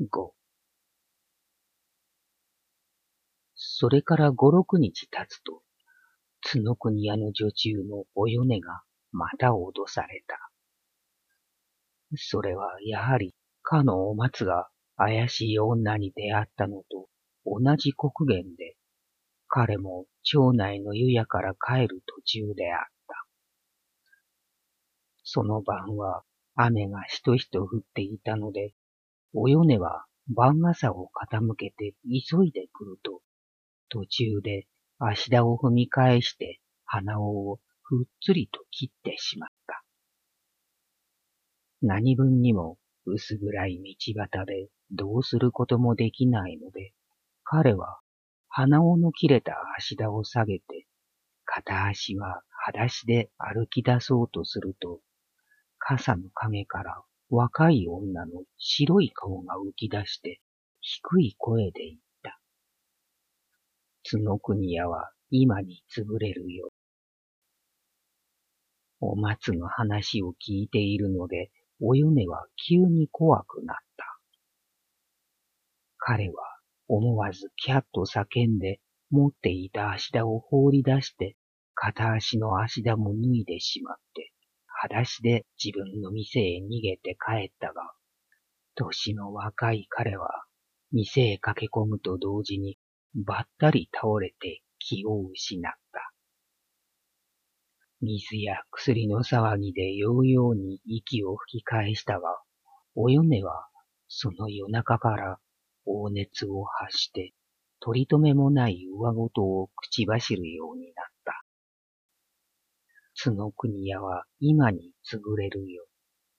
5。それから5、6日経つと、角国屋の女中のお米がまた脅された。それはやはりかのお松が怪しい女に出会ったのと同じ刻限で、彼も町内の湯屋から帰る途中であった。その晩は雨がしとしと降っていたので、お米は番傘を傾けて急いで来ると、途中で足田を踏み返して鼻緒をふっつりと切ってしまった。何分にも薄暗い道端でどうすることもできないので、彼は鼻緒の切れた足田を下げて、片足は裸足で歩き出そうとすると、傘の陰から若い女の白い顔が浮き出して低い声で言った。角国屋は今に潰れるよ。お松の話を聞いているので、お米は急に怖くなった。彼は思わずキャッと叫んで、持っていた足田を放り出して、片足の足田も脱いでしまって、裸足で自分の店へ逃げて帰ったが、年の若い彼は、店へ駆け込むと同時に、ばったり倒れて気を失った。水や薬の騒ぎでようように息を吹き返したが、お米はその夜中から大熱を発して、取り留めもない上ごとを口走るようになった。角国屋は今に潰れるよ。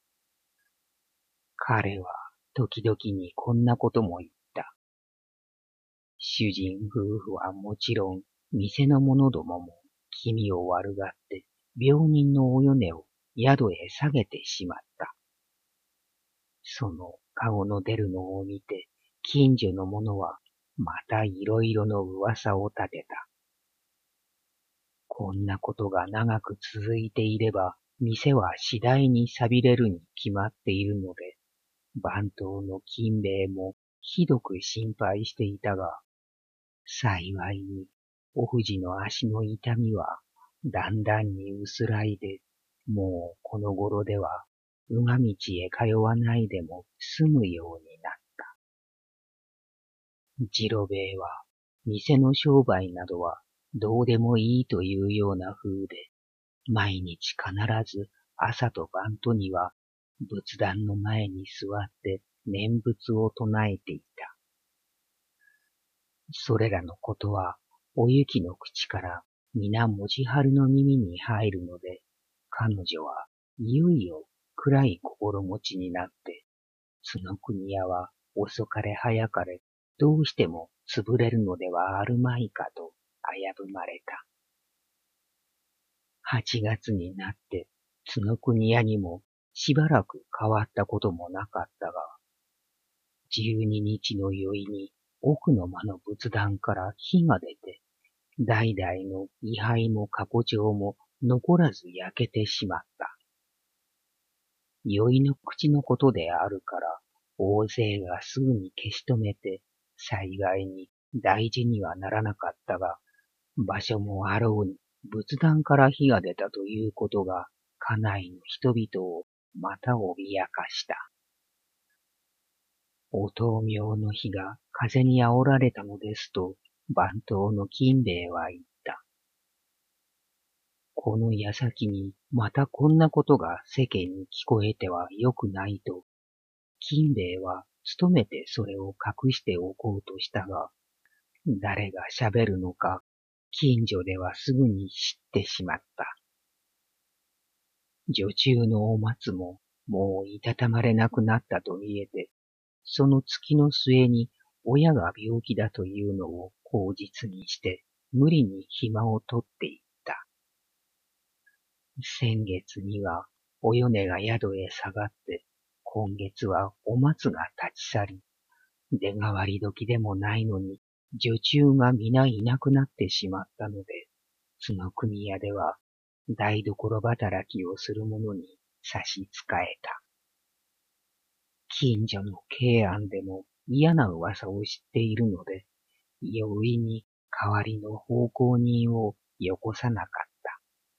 彼は時々にこんなことも言った。主人夫婦はもちろん、店の者どもも気味を悪がって、病人のお米を宿へ下げてしまった。その顔の出るのを見て、近所の者はまたいろいろの噂を立てた。こんなことが長く続いていれば、店は次第に錆びれるに決まっているので、番頭の金兵衛もひどく心配していたが、幸いにお藤の足の痛みはだんだんに薄らいで、もうこの頃ではうが道へ通わないでも済むようになった。次郎兵衛は店の商売などはどうでもいいというような風で、毎日必ず朝と晩とには仏壇の前に座って念仏を唱えていた。それらのことはおゆきの口から皆文字春の耳に入るので、彼女はいよいよ暗い心持ちになって、角国屋は遅かれ早かれどうしても潰れるのではあるまいかと危ぶまれた。8月になって角国屋にもしばらく変わったこともなかったが、12日の宵に奥の間の仏壇から火が出て、代々の位牌も過去帳も残らず焼けてしまった。宵の口のことであるから、大勢がすぐに消し止めて、幸いに大事にはならなかったが、場所もあろうに仏壇から火が出たということが、家内の人々をまた脅かした。お灯明の火が風に煽られたのですと、番頭の金兵衛は言った。この矢先にまたこんなことが世間に聞こえてはよくないと、金兵衛は努めてそれを隠しておこうとしたが、誰が喋るのか、近所ではすぐに知ってしまった。女中のお松ももういたたまれなくなったと見えて、その月の末に親が病気だというのを口実にして無理に暇を取っていった。先月にはお米が宿へ下がって、今月はお松が立ち去り、出替わり時でもないのに女中が皆いなくなってしまったので、角国屋では台所働きをする者に差し支えた。近所の慶安でも嫌な噂を知っているので、容易に代わりの奉公人をよこさなかった。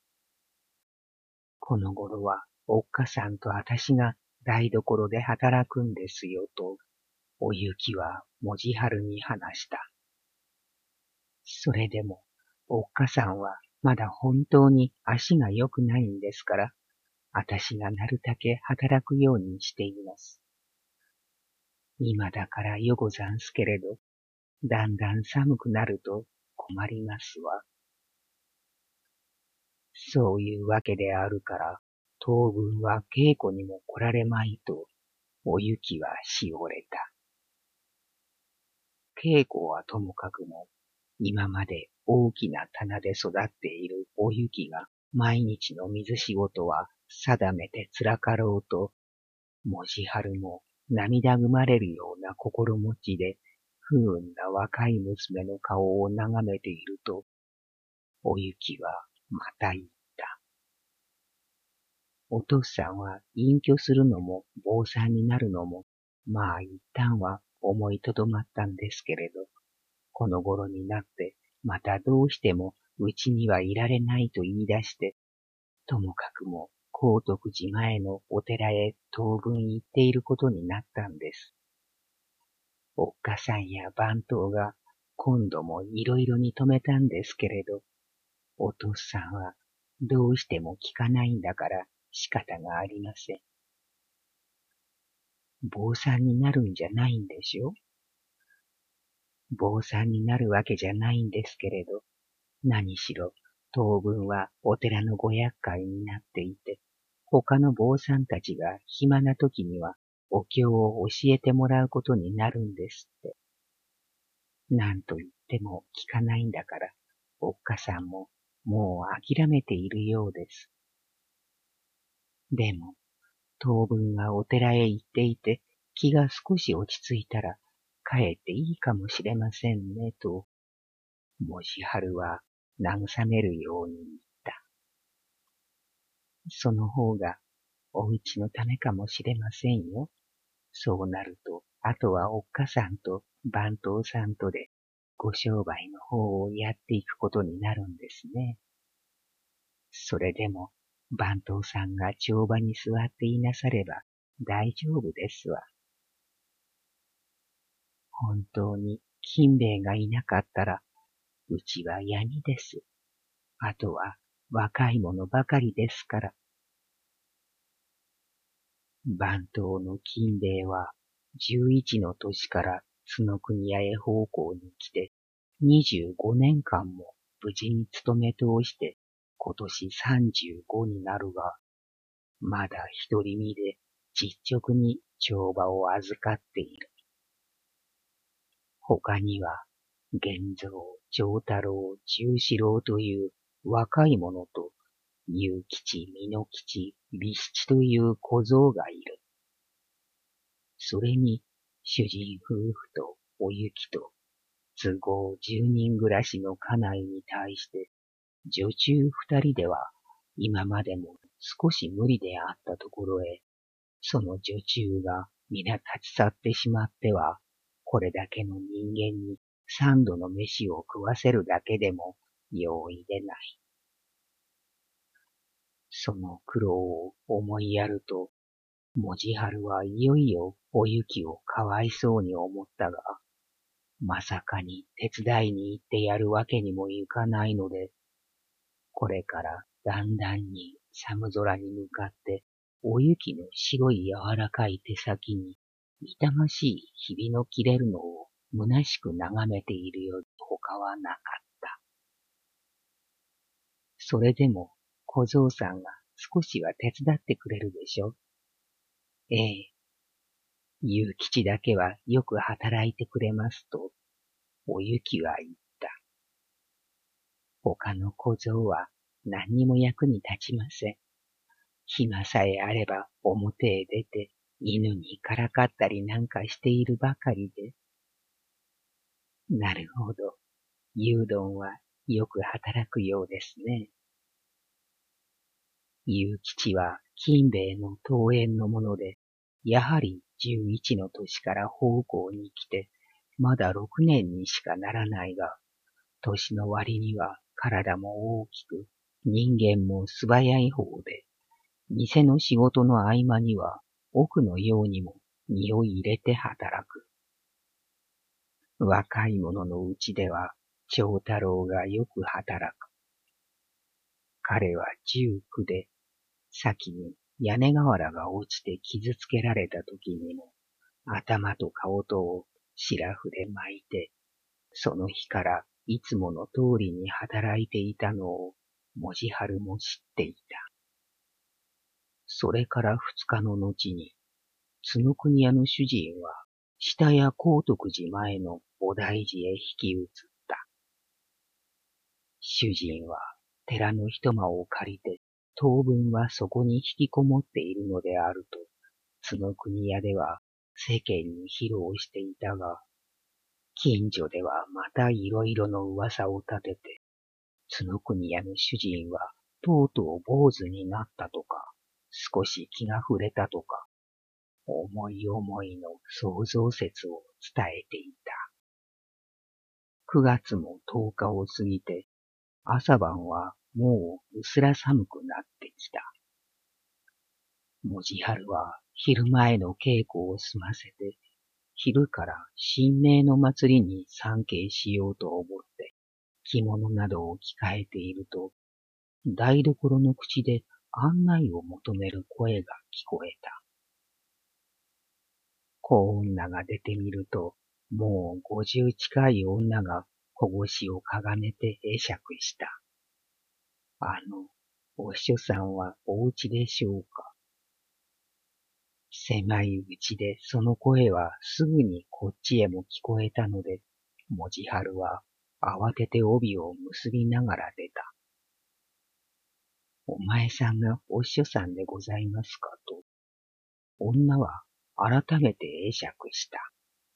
この頃はおっかさんとあたしが台所で働くんですよと、おゆきはもじはるに話した。それでも、おっかさんはまだ本当に足が良くないんですから、あたしがなるだけ働くようにしています。今だからよござんすけれど、だんだん寒くなると困りますわ。そういうわけであるから、当分は稽古にも来られまいと、おゆきはしおれた。稽古はともかくも、今まで大きな棚で育っているおゆきが毎日の水仕事は定めてつらかろうと、もじはるも涙ぐまれるような心持ちで不運な若い娘の顔を眺めていると、おゆきはまた言った。お父さんは隠居するのも坊さんになるのも、まあ一旦は思いとどまったんですけれど、この頃になってまたどうしてもうちにはいられないと言い出して、ともかくも高徳寺前のお寺へ当分行っていることになったんです。おっかさんや番頭が今度もいろいろに止めたんですけれど、お父さんはどうしても聞かないんだから仕方がありません。坊さんになるんじゃないんでしょ？坊さんになるわけじゃないんですけれど、何しろ当分はお寺のご厄介になっていて、他の坊さんたちが暇な時にはお経を教えてもらうことになるんですって。なんと言っても聞かないんだから、おっかさんももう諦めているようです。でも、当分はお寺へ行っていて、気が少し落ち着いたら、帰っていいかもしれませんね、と、もじはるは慰めるように言った。その方が、お家のためかもしれませんよ。そうなると、あとはおっかさんと番頭さんとで、ご商売の方をやっていくことになるんですね。それでも、番頭さんが帳場に座っていなされば大丈夫ですわ。本当に金兵衛がいなかったら、うちは闇です。あとは若い者ばかりですから。番頭の金兵衛は11の年から角国屋へ奉公に来て、25年間も無事に勤め通して今年35になるが、まだ独り身で実直に帳場を預かっている。他には、源蔵、長太郎、十四郎という若い者と、雄吉、美濃吉、美七という小僧がいる。それに、主人夫婦とおゆきと、都合10人暮らしの家内に対して、女中2人では、今までも少し無理であったところへ、その女中が皆立ち去ってしまっては、これだけの人間に3度の飯を食わせるだけでも容易でない。その苦労を思いやると、もじはるはいよいよおゆきをかわいそうに思ったが、まさかに手伝いに行ってやるわけにもいかないので、これからだんだんに寒空に向かってお雪の白い柔らかい手先に痛ましいひびの切れるのを虚しく眺めているより他はなかった。それでも小僧さんが少しは手伝ってくれるでしょ。ええ、ゆうきちだけはよく働いてくれますと、おゆきは言った。他の小僧は何にも役に立ちません。暇さえあれば表へ出て犬にからかったりなんかしているばかりで。なるほど。牛丼はよく働くようですね。牛吉は金兵衛の遠縁のもので、 やはり11の年から奉公に来て、まだ6年にしかならないが、年の割には体も大きく、人間も素早い方で、店の仕事の合間には奥のようにも身を入れて働く。若い者のうちでは長太郎がよく働く。彼は19で、先に屋根瓦が落ちて傷つけられた時にも、頭と顔とをシラフで巻いて、その日からいつもの通りに働いていたのを文字春も知っていた。それから2日の後に、角国屋の主人は下屋高徳寺前の菩提寺へ引き移った。主人は寺の一間を借りて、当分はそこに引きこもっているのであると、角国屋では世間に披露していたが、近所ではまたいろいろの噂を立てて、角国屋の主人はとうとう坊主になったとか、少し気が触れたとか、思い思いの想像説を伝えていた。9月も10日を過ぎて、朝晩はもううすら寒くなってきた。文字春は昼前の稽古を済ませて、昼から神明の祭りに参詣しようと思って着物などを着替えていると、台所の口で案内を求める声が聞こえた。小女が出てみると、もう50近い女が小腰をかがめて会釈した。お師匠さんはお家でしょうか。狭いうちでその声はすぐにこっちへも聞こえたので、文字春は慌てて帯を結びながら出た。お前さんがお師匠さんでございますかと、女は改めて会釈した。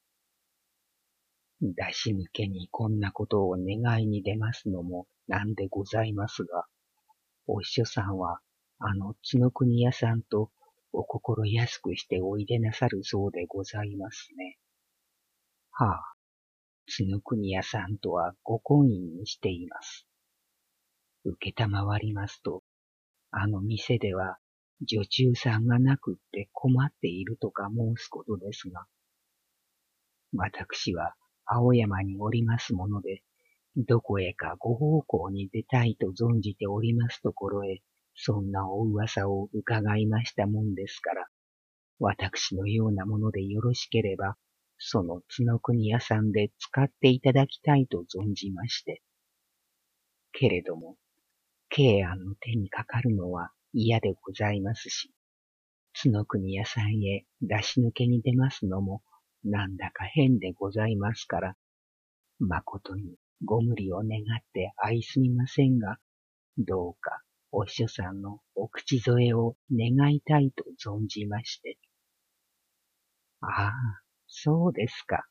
出し抜けにこんなことを願いに出ますのもなんでございますが、お師匠さんは角国屋さんとお心安くしておいでなさるそうでございますね。はあ、角国屋さんとはご婚姻にしています。受けたまわりますと、店では女中さんがなくって困っているとか申すことですが、私は青山におりますもので、どこへかご奉公に出たいと存じておりますところへ、そんなお噂を伺いましたもんですから、私のようなものでよろしければ、その角国屋さんで使っていただきたいと存じまして。けれども、慶安の手にかかるのは嫌でございますし、角国屋さんへ出し抜けに出ますのもなんだか変でございますから、誠にご無理を願って愛すみませんが、どうかお師匠さんのお口添えを願いたいと存じまして。ああ、そうですか。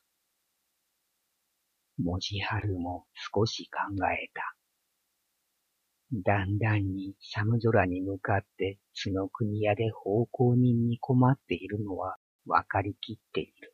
文字春も少し考えた。だんだんに寒空に向かって角国屋で奉公人に困っているのはわかりきっている。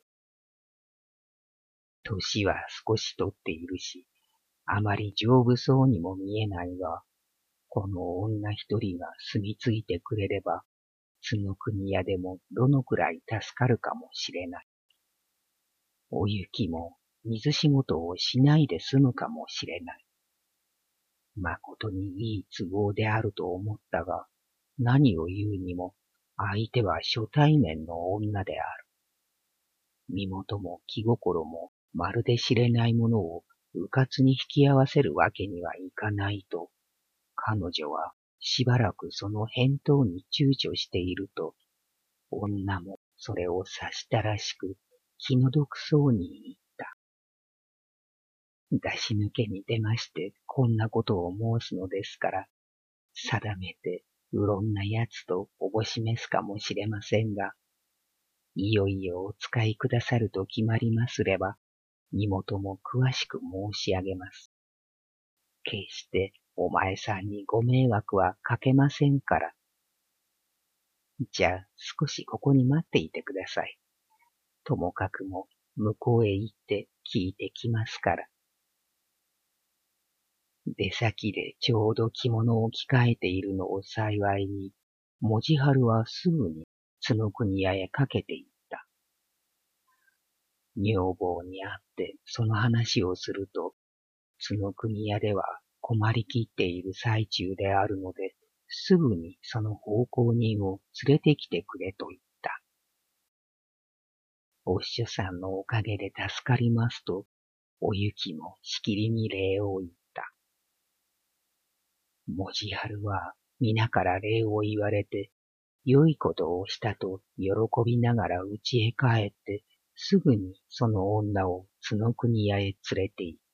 年は少し取っているし、あまり丈夫そうにも見えないが、この女一人が住み着いてくれれば、角国屋でもどのくらい助かるかもしれない。お雪も水仕事をしないで済むかもしれない。誠にいい都合であると思ったが、何を言うにも相手は初対面の女である。身元も気心もまるで知れないものをうかつに引き合わせるわけにはいかないと、彼女はしばらくその返答に躊躇していると、女もそれを察したらしく気の毒そうに言った。出し抜けに出ましてこんなことを申すのですから、定めてうろんなやつとおぼしめすかもしれませんが、いよいよお使いくださると決まりますれば、身元も詳しく申し上げます。決してお前さんにご迷惑はかけませんから。 じゃあ少しここに待っていてください。ともかくも向こうへ行って聞いてきますから。出先でちょうど着物を着替えているのを幸いに、文字春はすぐに角国屋へかけていった。女房に会ってその話をすると、角国屋では困りきっている最中であるので、すぐにその奉公人を連れてきてくれと言った。お師匠さんのおかげで助かりますと、おゆきもしきりに礼を言った。文字春は皆から礼を言われて、良いことをしたと喜びながら家へ帰って、すぐにその女を角国屋へ連れて行った。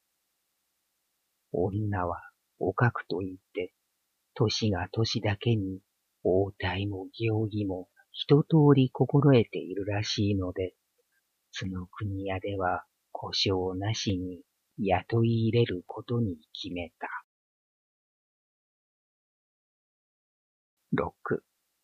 女はおかくと言って、年が年だけに応対も行儀も一通り心得ているらしいので、角国屋では故障なしに雇い入れることに決めた。6.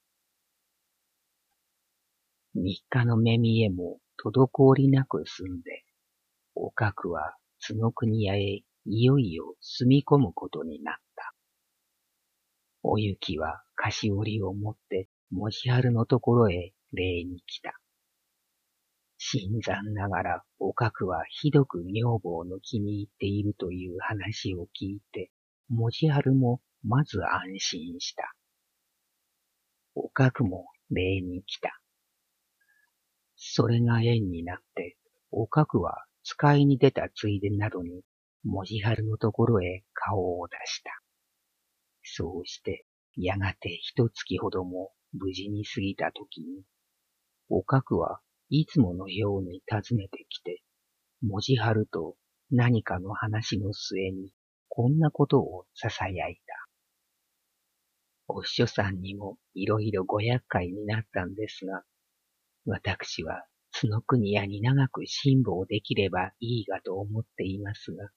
3日の目見えも滞りなく済んで、おかくは角国屋へいよいよ住み込むことになった。おゆきは菓子折りを持って文字春のところへ礼に来た。新参ながらおかくはひどく女房の気に入っているという話を聞いて、文字春もまず安心した。おかくも礼に来た。それが縁になって、おかくは使いに出たついでなどに、文字春のところへ顔を出した。そうして、やがて一月ほども無事に過ぎたときに、おかくはいつものように訪ねてきて、文字春と何かの話の末に、こんなことを囁いた。お師匠さんにもいろいろご厄介になったんですが、私は角国屋に長く辛抱できればいいがと思っていますが、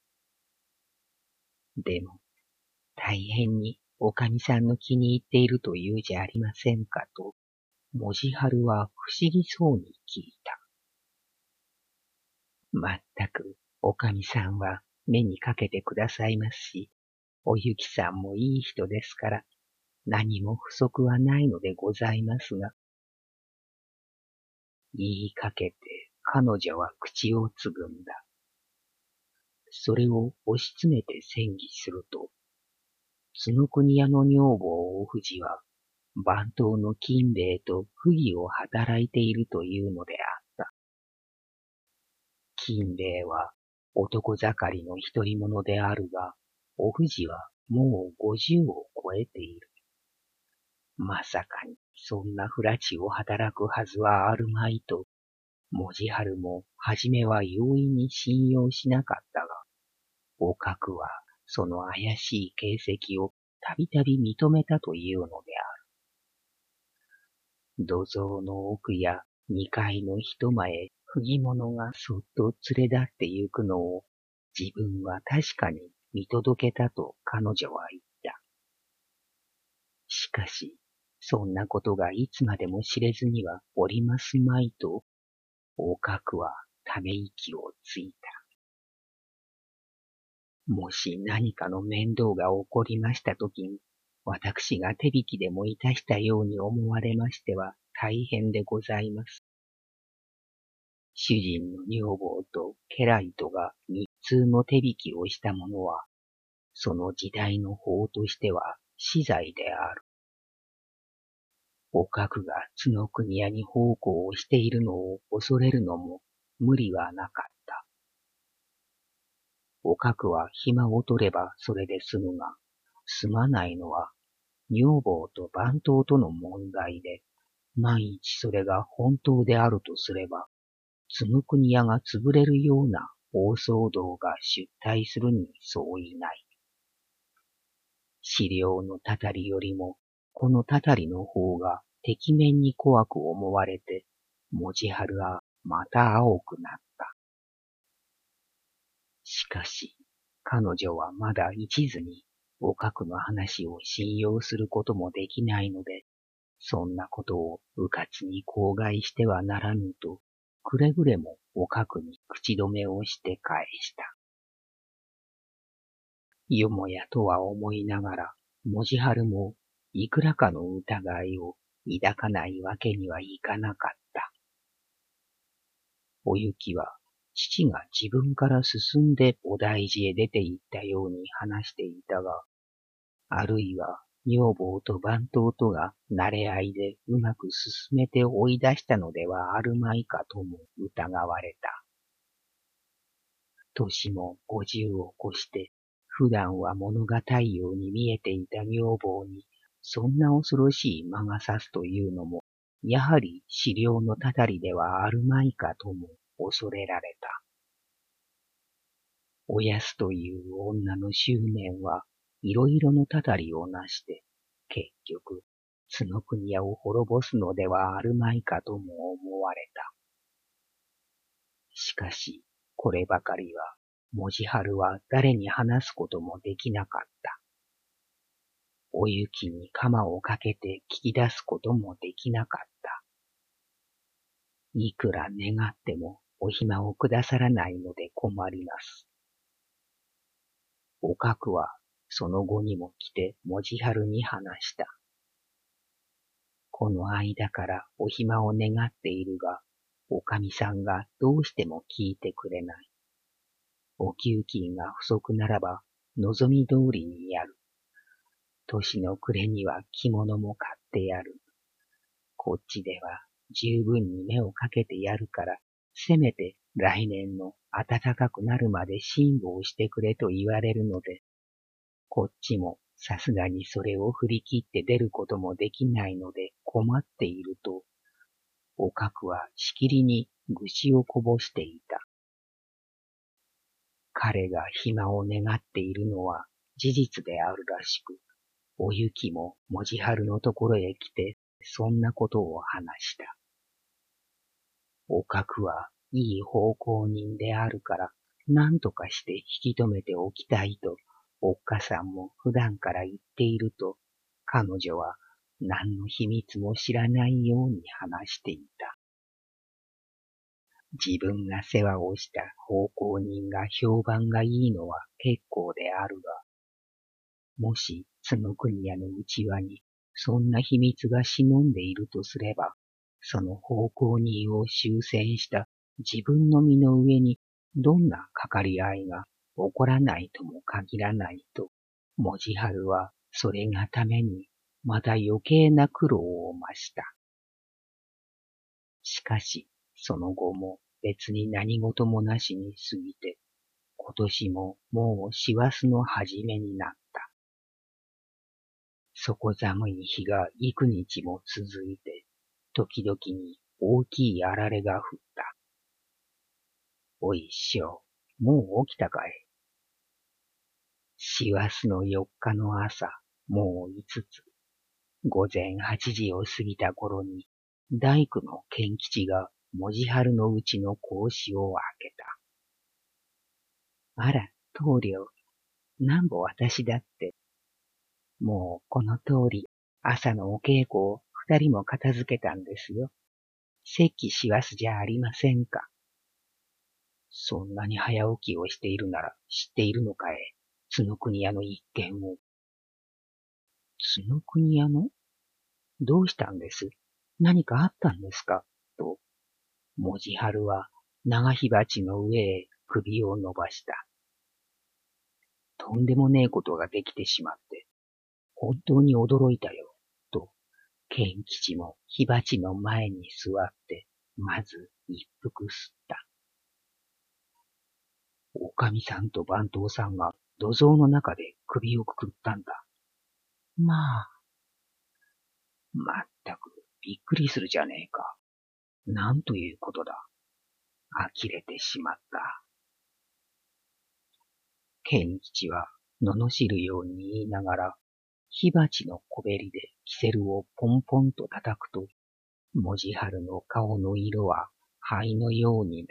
でも、大変におかみさんの気に入っているというじゃありませんかと、文字春は不思議そうに聞いた。まったく、おかみさんは目にかけてくださいますし、おゆきさんもいい人ですから、何も不足はないのでございますが、言いかけて彼女は口をつぐんだ。それを押し詰めて戦議すると、角国屋の女房お藤は、番頭の金兵衛と不義を働いているというのであった。金兵衛は男盛りの独り者であるが、お藤はもう50を超えている。まさかにそんな不埒を働くはずはあるまいと、文字春もはじめは容易に信用しなかったが、おかくはその怪しい形跡をたびたび認めたというのである。土蔵の奥や二階の一間へ不義者がそっと連れ立ってゆくのを自分は確かに見届けたと彼女は言った。しかし、そんなことがいつまでも知れずにはおりますまいと、おかくはため息をついた。もし何かの面倒が起こりましたときに、私が手引きでもいたしたように思われましては大変でございます。主人の女房と家来とが日通の手引きをしたものは、その時代の法としては死罪である。おかくが角国屋に奉公をしているのを恐れるのも無理はなかった。おかくは暇を取ればそれで済むが、済まないのは女房と番頭との問題で、万一それが本当であるとすれば、角国屋が潰れるような大騒動が出退するに相違ない。資料のたたりよりも、このたたりの方がてきめんに怖く思われて、文字春はまた青くなった。しかし、彼女はまだ一途に、おかくの話を信用することもできないので、 そんなことをうかつに口外してはならぬと、くれぐれもおかくに口止めをして返した。よもやとは思いながら、文字春もいくらかの疑いを抱かないわけにはいかなかった。おゆきは父が自分から進んでお大寺へ出て行ったように話していたが、あるいは女房と番頭とが慣れ合いでうまく進めて追い出したのではあるまいかとも疑われた。年も50を越して、普段は物堅いように見えていた女房に、そんな恐ろしい魔が差すというのも、やはり資料のたたりではあるまいかとも恐れられた。おやすという女の執念はいろいろのたたりをなして、結局、角国屋を滅ぼすのではあるまいかとも思われた。しかし、こればかりは、文字春は誰に話すこともできなかった。おゆきに鎌をかけて聞き出すこともできなかった。いくら願ってもお暇をくださらないので困ります。おかくはその後にも来て文字春に話した。この間からお暇を願っているが、おかみさんがどうしても聞いてくれない。お給金が不足ならば望み通りにやる。年の暮れには着物も買ってやる。こっちでは十分に目をかけてやるから、せめて来年の暖かくなるまで辛抱してくれと言われるので、こっちもさすがにそれを振り切って出ることもできないので困っていると、おかくはしきりに愚痴をこぼしていた。彼が暇を願っているのは事実であるらしく、おゆきも文字春のところへ来てそんなことを話した。おかくはいい奉公人であるから何とかして引き止めておきたいとおっかさんも普段から言っていると、彼女は何の秘密も知らないように話していた。自分が世話をした奉公人が評判がいいのは結構であるが、もし角国屋の内輪にそんな秘密が忍んでいるとすれば、その奉公人を終戦した自分の身の上にどんなかかり合いが起こらないとも限らないと、文字春はそれがためにまた余計な苦労を増した。しかし、その後も別に何事もなしに過ぎて、今年ももう師走の初めになった。底寒い日が幾日も続いて、時々に大きいあられが降った。おい師匠、もう起きたかい？師走の4日の朝、もう5つ、午前8時を過ぎた頃に、大工の賢吉が文字春のうちの格子を開けた。あら、棟梁、なんぼ私だって、もうこの通り、朝のお稽古を2人も片付けたんですよ。節気師走じゃありませんか。そんなに早起きをしているなら知っているのかい、角国屋の一件を。角国屋の？どうしたんです？何かあったんですか？と、文字春は長火鉢の上へ首を伸ばした。とんでもねえことができてしまって、本当に驚いたよ、と、賢吉も火鉢の前に座って、まず一服吸った。おかみさんと番頭さんが土蔵の中で首をくくったんだ。まったくびっくりするじゃねえか。なんということだ。呆れてしまった。賢吉は罵るように言いながら、火鉢の小べりでキセルをポンポンと叩くと、文字春の顔の色は灰のようになった。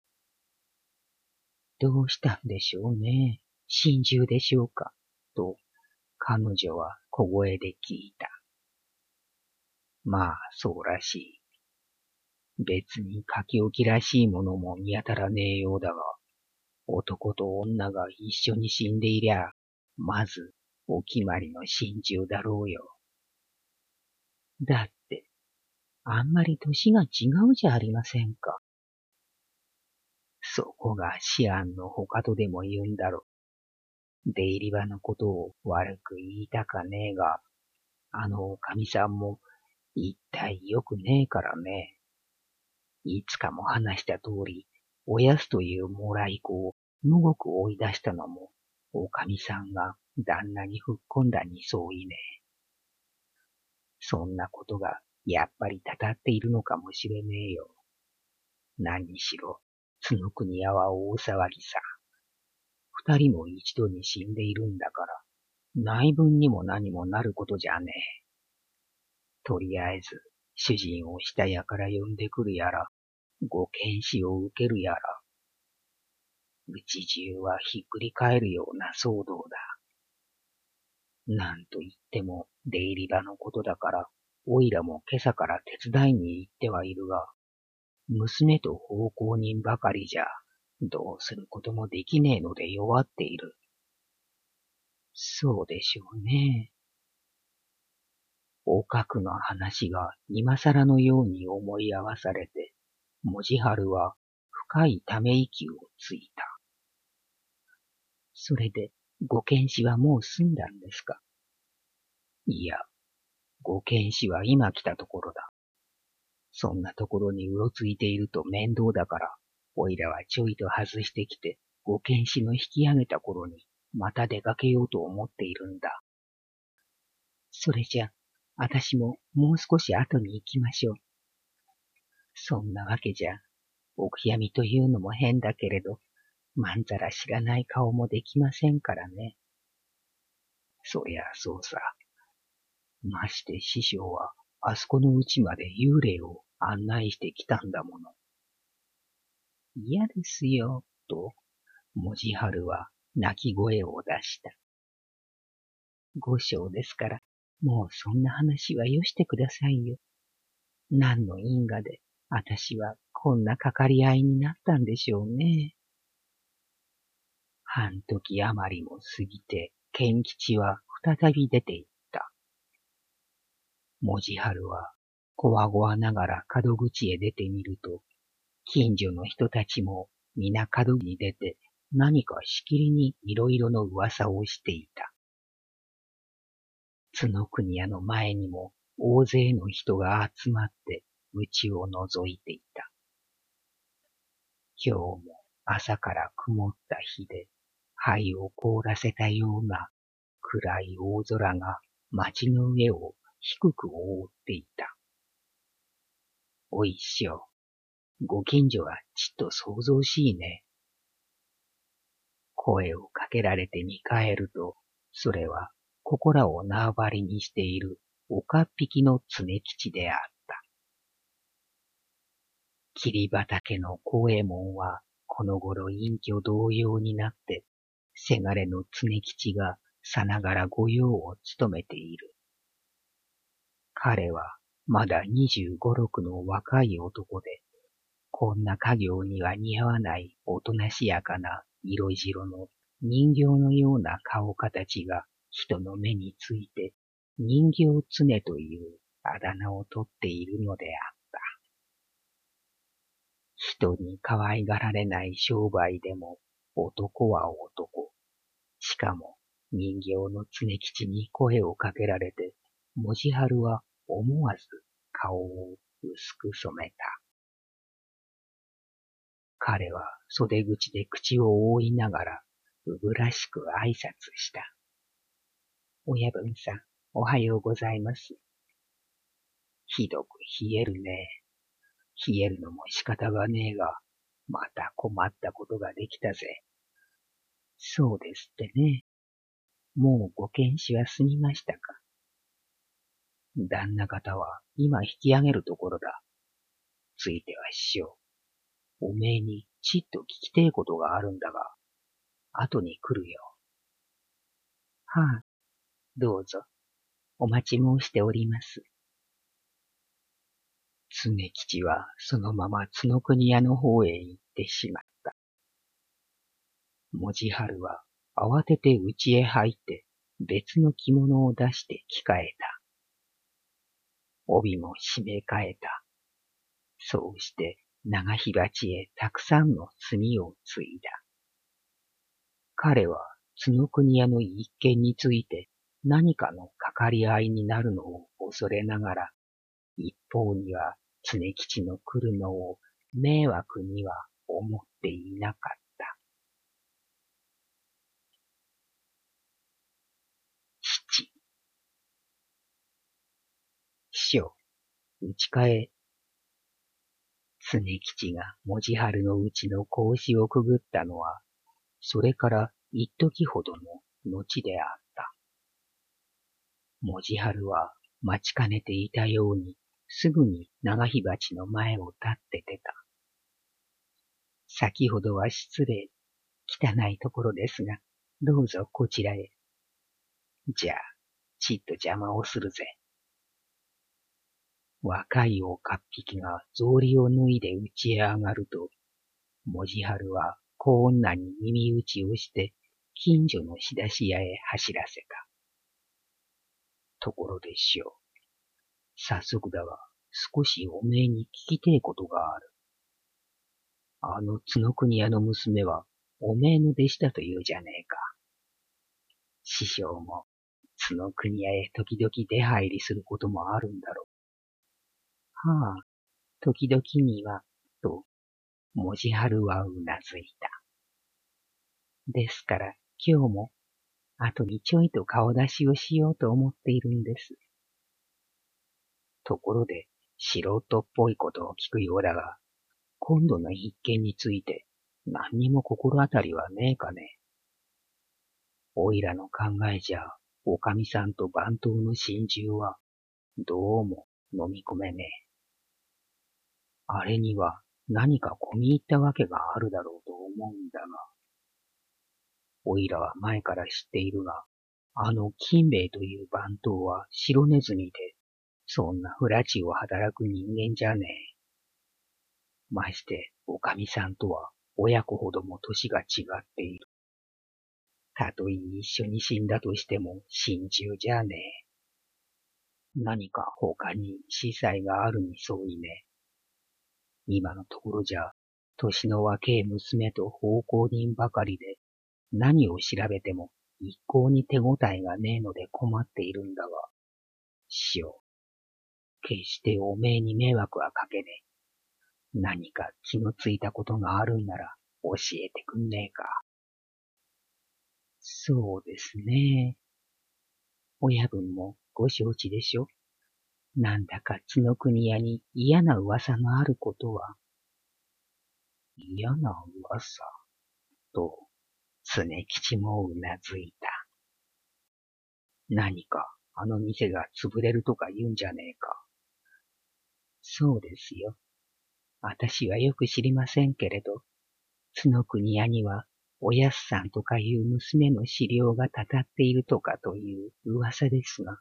どうしたんでしょうね。心中でしょうか。と、彼女は小声で聞いた。 まあ、そうらしい。別に書き置きらしいものも見当たらねえようだが、男と女が一緒に死んでいりゃ、まず、お決まりの心中だろうよ。だって、あんまり歳が違うじゃありませんか。そこが思案のほかとでも言うんだろう。出入り場のことを悪く言いたかねえが、あのおかみさんも一体よくねえからね。いつかも話した通り、おやすというもらい子をむごく追い出したのも、おかみさんが旦那に吹っ込んだにそういねえ。そんなことがやっぱりたたっているのかもしれねえよ。何にしろ、角国屋は大騒ぎさ。二人も一度に死んでいるんだから、内分にも何もなることじゃねえ。とりあえず、主人を下屋から呼んでくるやら、ご検視を受けるやら、うち中はひっくり返るような騒動だ。なんと言っても出入り場のことだから、おいらも今朝から手伝いに行ってはいるが、娘と奉公人ばかりじゃ、どうすることもできねえので弱っている。そうでしょうね。おかくの話が今更のように思い合わされて、文字春は深いため息をついた。それで、ご検視はもう済んだんですか。いや、ご検視は今来たところだ。そんなところにうろついていると面倒だから、おいらはちょいと外してきて、ご検視の引き上げた頃に、また出かけようと思っているんだ。それじゃ、あたしももう少し後に行きましょう。そんなわけじゃ、お悔やみというのも変だけれど、まんざら知らない顔もできませんからね。そりゃそうさ。まして師匠は、あそこの家まで幽霊を案内してきたんだもの。嫌ですよ、と、文字春は泣き声を出した。五章ですから、もうそんな話はよしてくださいよ。何の因果で、あたしはこんなかかり合いになったんでしょうね。半時余りも過ぎて、賢吉は再び出て行った。文字春は、こわごわながら門口へ出てみると、近所の人たちも皆門に出て、何かしきりにいろいろの噂をしていた。角国屋の前にも大勢の人が集まって家を覗いていた。今日も朝から曇った日で、灰を凍らせたような暗い大空が町の上を低く覆っていた。おいっしょ、ご近所はちっと想像しいね。声をかけられて見返ると、それはここらを縄張りにしている岡っ引きの常吉であった。桐畑の幸右衛門はこの頃隠居同様になって、せがれの常吉がさながら御用を務めている。彼はまだ25、6の若い男で、こんな家業には似合わないおとなしやかな色白の人形のような顔形が人の目について、人形常というあだ名をとっているのであった。人に可愛がられない商売でも男は男。しかも人形の常吉に声をかけられて、文字春は思わず顔を薄く染めた。彼は袖口で口を覆いながら、うぶらしく挨拶した。親分さん、おはようございます。ひどく冷えるね。冷えるのも仕方がねえが、また困ったことができたぜ。そうですってね。もうご検視は済みましたか。旦那方は今引き上げるところだ。ついては師匠。おめえにちっと聞きてえことがあるんだが、後に来るよ。はあ、どうぞ。お待ち申しております。 常吉はそのまま津国屋の方へ行ってしまった。文字春は慌てて家へ入って別の着物を出して着替えた。帯も締め替えた。そうして長火鉢へたくさんの炭をついだ。彼は津国屋の一件について何かのかかり合いになるのを恐れながら、一方には常吉の来るのを迷惑には思っていなかった。七、師匠、内家へ。常吉が文字春のうちの格子をくぐったのは、それから一時ほどの後であった。文字春は待ちかねていたように、すぐに長火鉢の前を立って出た。先ほどは失礼、汚いところですが、どうぞこちらへ。じゃあ、ちっと邪魔をするぜ。若いおかっぴきが草履を脱いで家へ上がると、文字春は小女に耳打ちをして、近所の仕出し屋へ走らせた。ところでしよう。早速だが、少しおめえに聞きてえことがある。あの津国屋の娘は、おめえの弟子だと言うじゃねえか。師匠も、津国屋へ時々出入りすることもあるんだろう。はあ、時々には、と、文字春はうなずいた。ですから、今日も、後にちょいと顔出しをしようと思っているんです。ところで、素人っぽいことを聞くようだが、今度の一件について、何にも心当たりはねえかね。おいらの考えじゃ、おかみさんと番頭の心中は、どうも飲み込めねえ。あれには何か込み入ったわけがあるだろうと思うんだが、おいらは前から知っているが、あの金兵衛という番頭は白ネズミで、そんな不埒を働く人間じゃねえ。まして、おかみさんとは親子ほども年が違っている。たとえ一緒に死んだとしても心中じゃねえ。何か他に司祭があるに相違ね。今のところじゃ、年の若い娘と奉公人ばかりで、何を調べても一向に手応えがねえので困っているんだが、師匠、決しておめえに迷惑はかけねえ。何か気のついたことがあるんなら教えてくんねえか。そうですね。親分もご承知でしょ。なんだか津国屋に嫌な噂のあることは。嫌な噂と、常吉もうなずいた。何かあの店が潰れるとか言うんじゃねえか。そうですよ。私はよく知りませんけれど、津国屋にはおやすさんとかいう娘の資料がたたっているとかという噂ですが。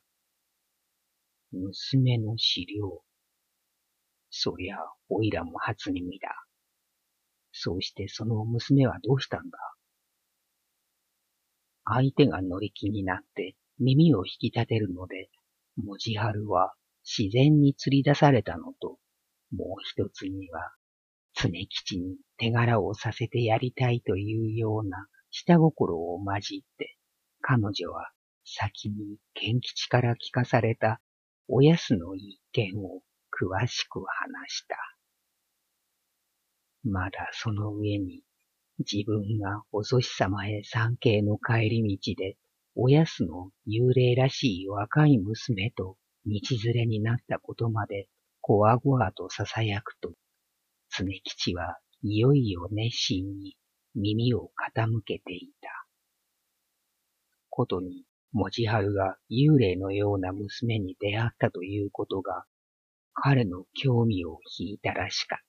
娘の資料。そりゃ、おいらも初耳だ。そうしてその娘はどうしたんだ。相手が乗り気になって耳を引き立てるので、文字春は自然に釣り出されたのと、もう一つには、常吉に手柄をさせてやりたいというような下心を混じって、彼女は先に賢吉から聞かされたおやすの一件を詳しく話した。まだその上に、自分がお祖師様へ参詣の帰り道で、おやすの幽霊らしい若い娘と道連れになったことまで、こわごわと囁くと、常吉はいよいよ熱心に耳を傾けていた。ことに、文字春が幽霊のような娘に出会ったということが、彼の興味を引いたらしかった。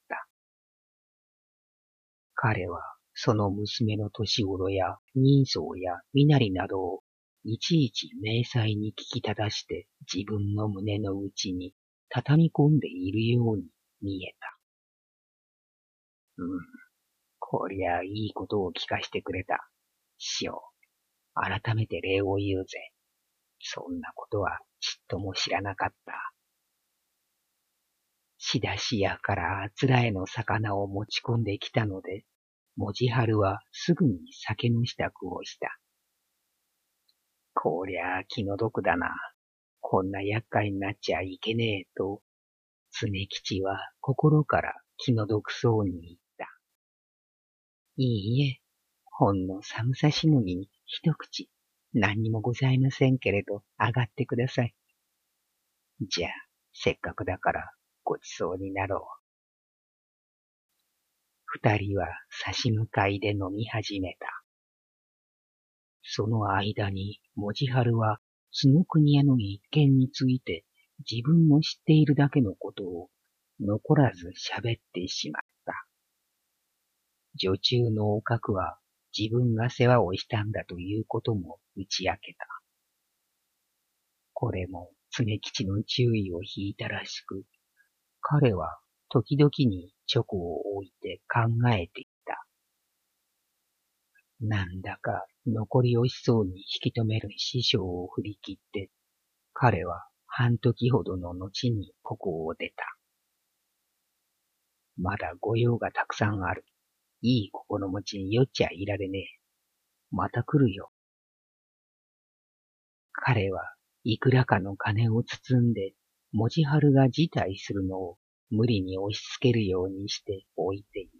彼は、その娘の年頃や人相や身なりなどをいちいち明細に聞き正して自分の胸の内に畳み込んでいるように見えた。こりゃいいことを聞かしてくれた。師匠、改めて礼を言うぜ。そんなことはちっとも知らなかった。仕出し屋からあつらえの魚を持ち込んできたので、文字春はすぐに酒の支度をした。こりゃ気の毒だな。こんな厄介になっちゃいけねえと、常吉は心から気の毒そうに言った。いいえ、ほんの寒さしのぎに一口、何にもございませんけれど、上がってください。じゃあ、せっかくだからごちそうになろう。二人は差し向かいで飲み始めた。その間に、文字春は、角国屋の一件について、自分の知っているだけのことを、残らず喋ってしまった。女中のおかくは、自分が世話をしたんだということも打ち明けた。これも、常吉の注意を引いたらしく、彼は、時々にチョコを置いて考えていた。なんだか残り惜しそうに引き止める師匠を振り切って、彼は半時ほどの後にここを出た。まだ御用がたくさんある。いい心持ちに酔っちゃいられねえ。また来るよ。彼はいくらかの金を包んで、文字春が辞退するのを無理に押し付けるようにして置いていった。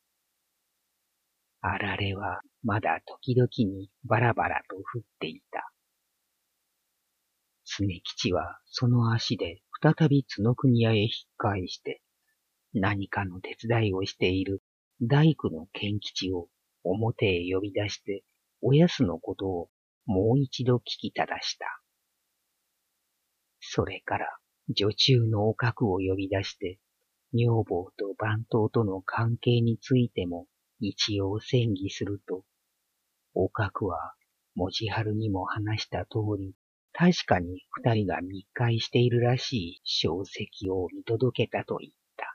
あられはまだ時々にバラバラと降っていた。常吉はその足で再び角国屋へ引っ返して、何かの手伝いをしている大工の賢吉を表へ呼び出して、おやすのことをもう一度聞きただした。それから女中のおかくを呼び出して、女房と番頭との関係についても一応詮議すると、おかくは文字春にも話した通り、確かに二人が密会しているらしい証跡を見届けたと言った。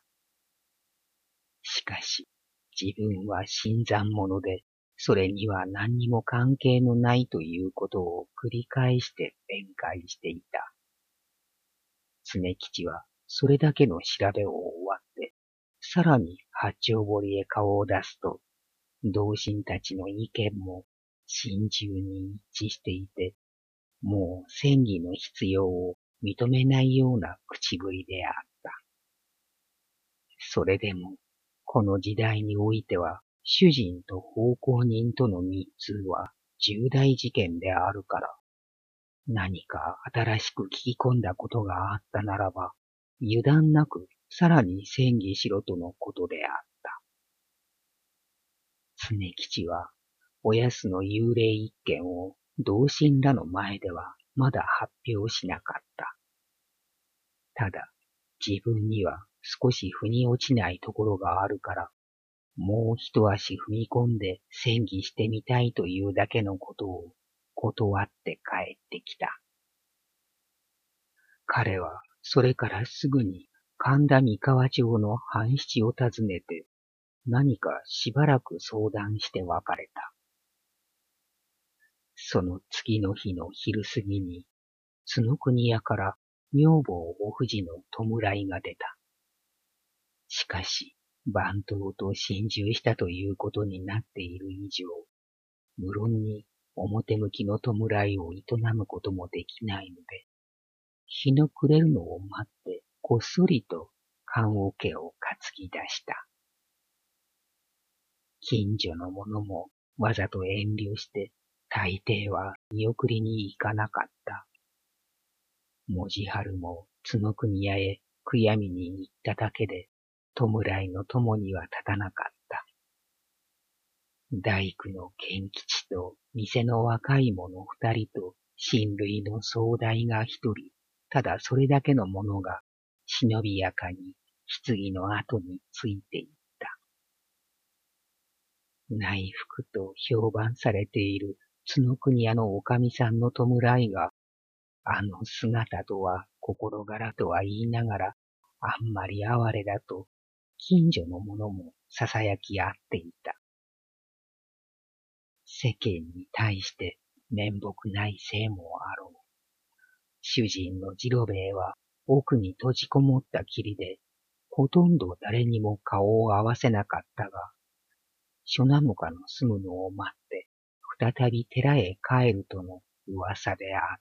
しかし、自分は新参者で、それには何にも関係のないということを繰り返して弁解していた。常吉はそれだけの調べを終わって、さらに八丁堀へ顔を出すと、同心たちの意見も心中に一致していて、もう詮議の必要を認めないような口ぶりであった。それでも、この時代においては、主人と奉公人との密通は重大事件であるから、何か新しく聞き込んだことがあったならば、油断なくさらに詮議しろとのことであった。常吉は、おやすの幽霊一件を同心らの前ではまだ発表しなかった。ただ、自分には少し腑に落ちないところがあるから、もう一足踏み込んで詮議してみたいというだけのことを断って帰ってきた。彼はそれからすぐに神田三河町の藩七を訪ねて、何かしばらく相談して別れた。その次の日の昼過ぎに、角国屋から女房お藤の弔いが出た。しかし、番頭と心中したということになっている以上、無論に表向きの弔いを営むこともできないので、日の暮れるのを待ってこっそりと棺桶を担ぎ出した。近所の者もわざと遠慮して大抵は見送りに行かなかった。文字春も角国屋へ悔やみに行っただけで、弔いの友には立たなかった。大工の賢吉と店の若い者二人と親類の総代が一人、ただそれだけの者が忍びやかに棺の後についていった。内服と評判されている角国屋のおかみさんの弔いが、あの姿とは心柄とは言いながら、 あんまり哀れだと、近所の者も囁き合っていた。世間に対して面目ないせいもあろう。主人の次郎兵衛は奥に閉じこもったきりで、ほとんど誰にも顔を合わせなかったが、初七日の済むのを待って、再び寺へ帰るとの噂であった。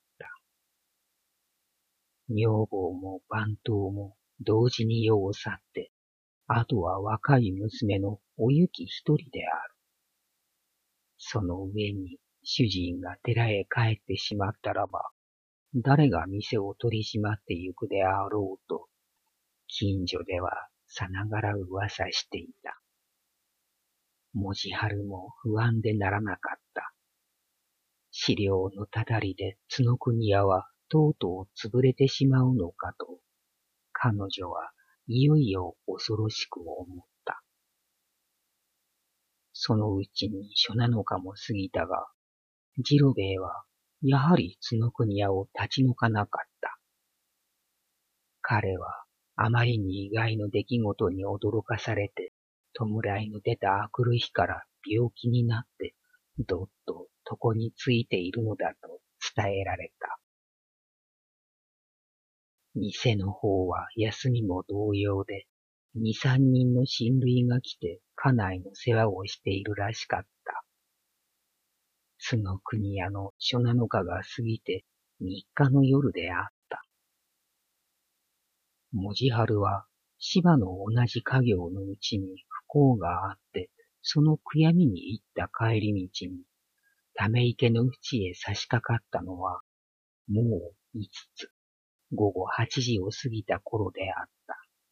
女房も番頭も同時に世を去って、あとは若い娘のおゆき一人である。その上に主人が寺へ帰ってしまったらば、誰が店を取り締まってゆくであろうと、近所ではさながら噂していた。文字春も不安でならなかった。資料のたたりで角国屋はとうとう潰れてしまうのかと、彼女はいよいよ恐ろしく思った。そのうちに初七日も過ぎたが、次郎兵衛はやはり角国屋を立ち退かなかった。彼はあまりに意外の出来事に驚かされて、弔いの出たあくる日から病気になって、どっと床についているのだと伝えられた。店の方は休みも同様で、二三人の親類が来て家内の世話をしているらしかった。角国屋の初七日が過ぎて三日の夜であった。文字春は芝の同じ家業のうちに不幸があって、その悔やみに行った帰り道に、ため池の淵へ差し掛かったのは、もう五つ、午後8時を過ぎた頃であった。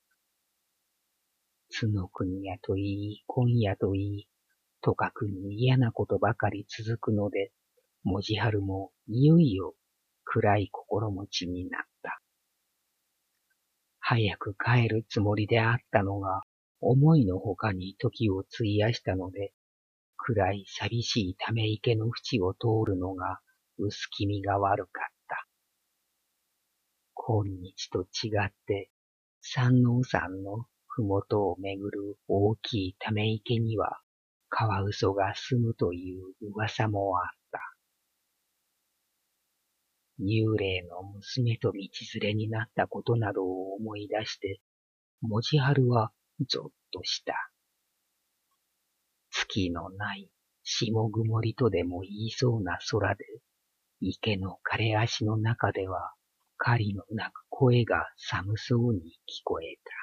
角国屋といい、今夜といい、とかくに嫌なことばかり続くので、文字春もいよいよ暗い心持ちになった。早く帰るつもりであったのが、思いのほかに時を費やしたので、暗い寂しいため池の淵を通るのが薄気味が悪かった。今日と違って、山王山のふもとをめぐる大きいため池には、カワウソが住むという噂もあった。幽霊の娘と道連れになったことなどを思い出して、文字春はぞっとした。月のない霜曇りとでも言いそうな空で、池の枯れ足の中では、狩りの鳴く声が寒そうに聞こえた。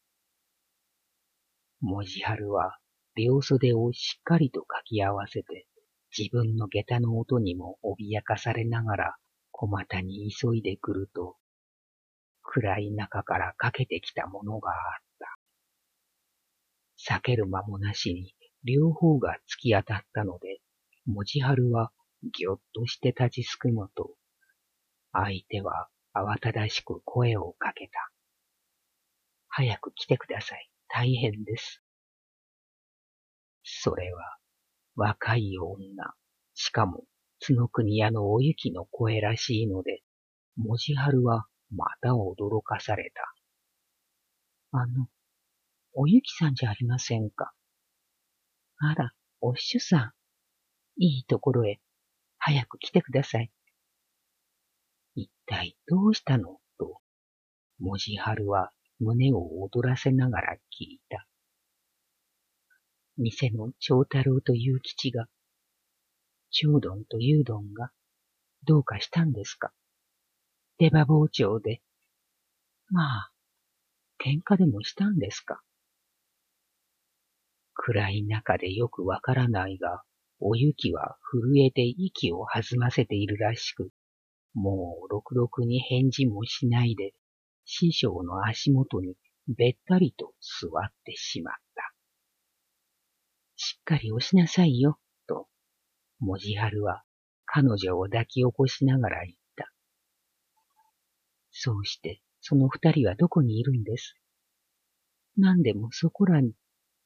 文字春は両袖をしっかりとかき合わせて、自分の下駄の音にも脅かされながら小股に急いでくると、暗い中からかけてきたものがあった。避ける間もなしに両方が突き当たったので、文字春はぎょっとして立ちすくむと、相手は慌ただしく声をかけた。早く来てください。大変です。それは若い女、しかも角国屋のおゆきの声らしいので、文字春はまた驚かされた。おゆきさんじゃありませんか。あら、おっしゅさん。いいところへ、早く来てください。一体どうしたのと、文字春は胸を躍らせながら聞いた。店の長太郎という吉が、長丼という丼が、どうかしたんですか。出刃包丁で。まあ、喧嘩でもしたんですか。暗い中でよくわからないが、おゆきは震えて息を弾ませているらしく、もうろくろくに返事もしないで、師匠の足元にべったりと座ってしまった。しっかり押しなさいよ、と、文字春は彼女を抱き起こしながら言った。そうして、その二人はどこにいるんです。何でもそこらに。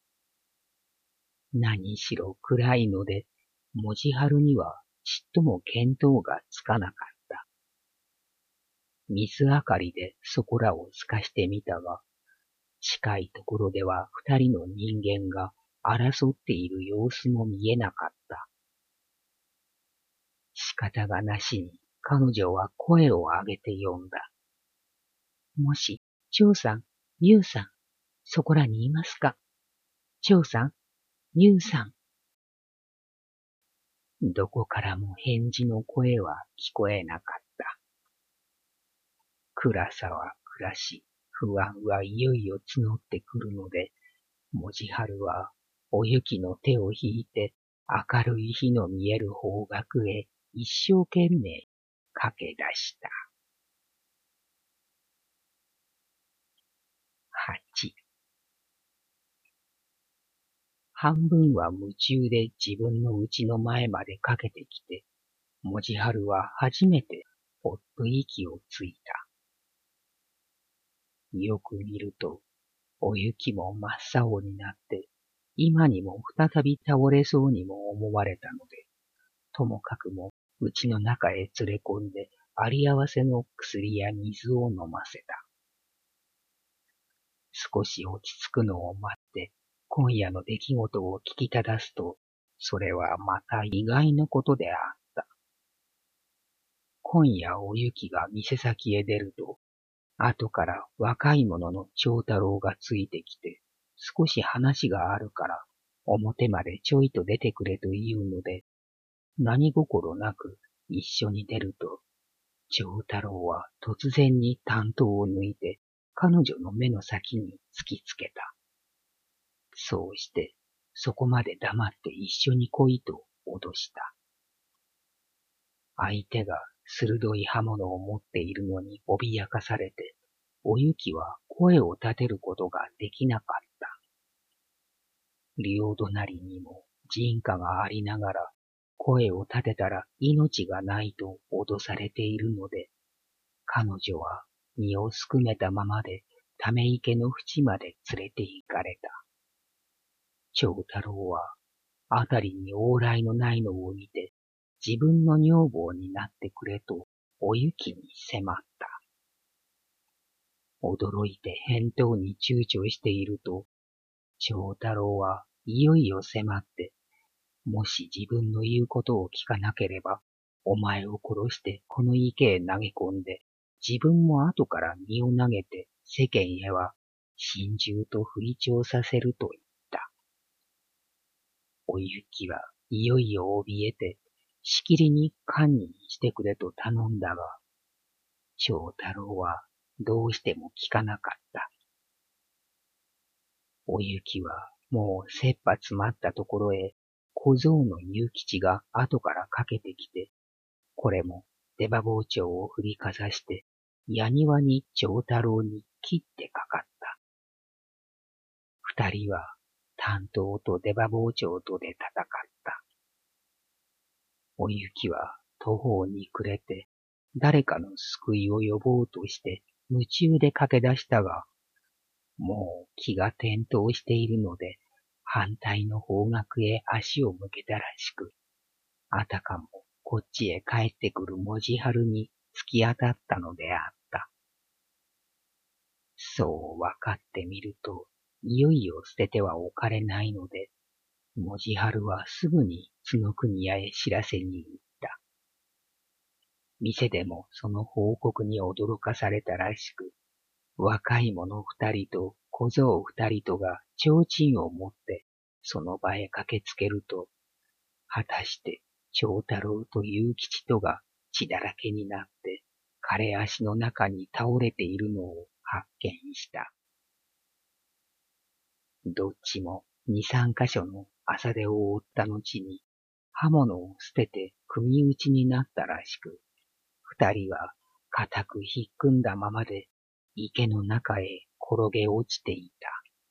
何しろ暗いので、文字春にはちっとも見当がつかなかった。 水明かりでそこらを透かしてみたが、近いところでは二人の人間が争っている様子も見えなかった。仕方がなしに彼女は声を上げて呼んだ。もし、張さん、龍さん、そこらにいますか？張さん、龍さん。どこからも返事の声は聞こえなかった。暗さは暮らし、不安はいよいよ募ってくるので、文字春はお雪の手を引いて明るい日の見える方角へ一生懸命駆け出した。8半分は夢中で自分の家の前まで駆けてきて、文字春は初めてほっと息をついた。よく見ると、お雪も真っ青になって、今にも再び倒れそうにも思われたので、ともかくも家の中へ連れ込んであり合わせの薬や水を飲ませた。少し落ち着くのを待って、今夜の出来事を聞きただすと、それはまた意外なことであった。今夜お雪が店先へ出ると、後から若い者の長太郎がついてきて、少し話があるから表までちょいと出てくれと言うので、何心なく一緒に出ると、長太郎は突然に担当を抜いて彼女の目の先に突きつけた。そうして、そこまで黙って一緒に来いと脅した。相手が鋭い刃物を持っているのに脅かされて、お雪は声を立てることができなかった。両隣にも人家がありながら、声を立てたら命がないと脅されているので、彼女は身をすくめたままでため池の縁まで連れて行かれた。長太郎はあたりに往来のないのを見て、自分の女房になってくれとお雪に迫った。驚いて返答に躊躇していると、長太郎はいよいよ迫って、もし自分の言うことを聞かなければ、お前を殺してこの池へ投げ込んで、自分も後から身を投げて世間へは心中と不利調させると言った。お雪はいよいよ怯えて、しきりに堪忍してくれと頼んだが、長太郎はどうしても聞かなかった。お雪はもう切羽詰まったところへ小僧の勇吉が後から駆けてきて、これも出刃包丁を振りかざして、矢庭に長太郎に切ってかかった。二人は担当と出刃包丁とで戦った。お雪は途方に暮れて、誰かの救いを呼ぼうとして夢中で駆け出したが、もう気が転倒しているので、反対の方角へ足を向けたらしく、あたかもこっちへ帰ってくる文字春に突き当たったのであった。そう分かってみると、いよいよ捨ててはおかれないので、文字春はすぐに角国屋へ知らせに行った。店でもその報告に驚かされたらしく、若い者二人と小僧二人とが提灯を持ってその場へ駆けつけると、果たして長太郎と勇吉とが血だらけになって枯れ足の中に倒れているのを発見した。どっちも二三箇所の麻手を負った後に刃物を捨てて組打ちになったらしく、二人は固くひっくんだままで池の中へ転げ落ちていた。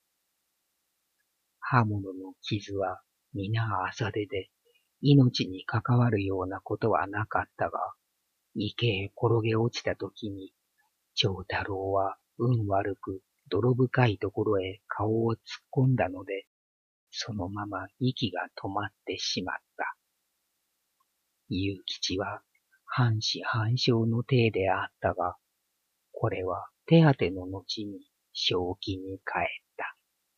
刃物の傷は皆麻手で、命に関わるようなことはなかったが、池へ転げ落ちたときに、長太郎は運悪く泥深いところへ顔を突っ込んだので、そのまま息が止まってしまった。勇吉は半死半生の体であったが、 これは手当ての後に正気に帰った。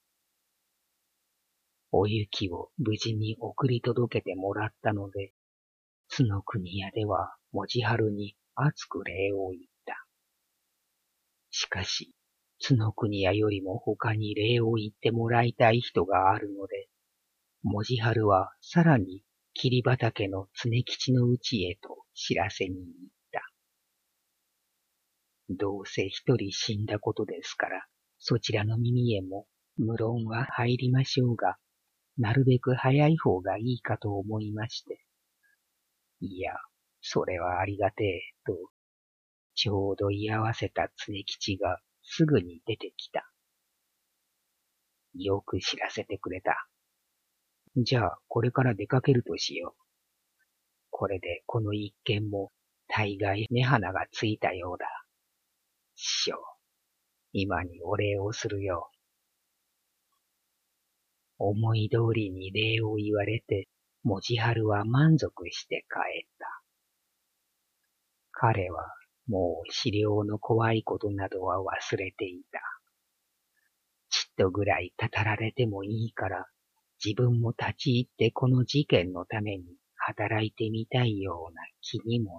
お雪を無事に送り届けてもらったので、角国屋では文字春に熱く礼を言った。しかし、角国屋よりも他に礼を言ってもらいたい人があるので、文字春はさらに桐畑の常吉の家へと知らせに行った。どうせ一人死んだことですから、そちらの耳へも無論は入りましょうが、なるべく早い方がいいかと思いまして。いや、それはありがてえ、と、ちょうど居合わせた常吉がすぐに出てきた。よく知らせてくれた。じゃあ、これから出かけるとしよう。これでこの一件も大概目鼻がついたようだ。師匠、今にお礼をするよ。思い通りに礼を言われて、文字春は満足して帰った。彼はもう資料の怖いことなどは忘れていた。ちっとぐらいたたられてもいいから、自分も立ち入ってこの事件のために働いてみたいような気にもなった。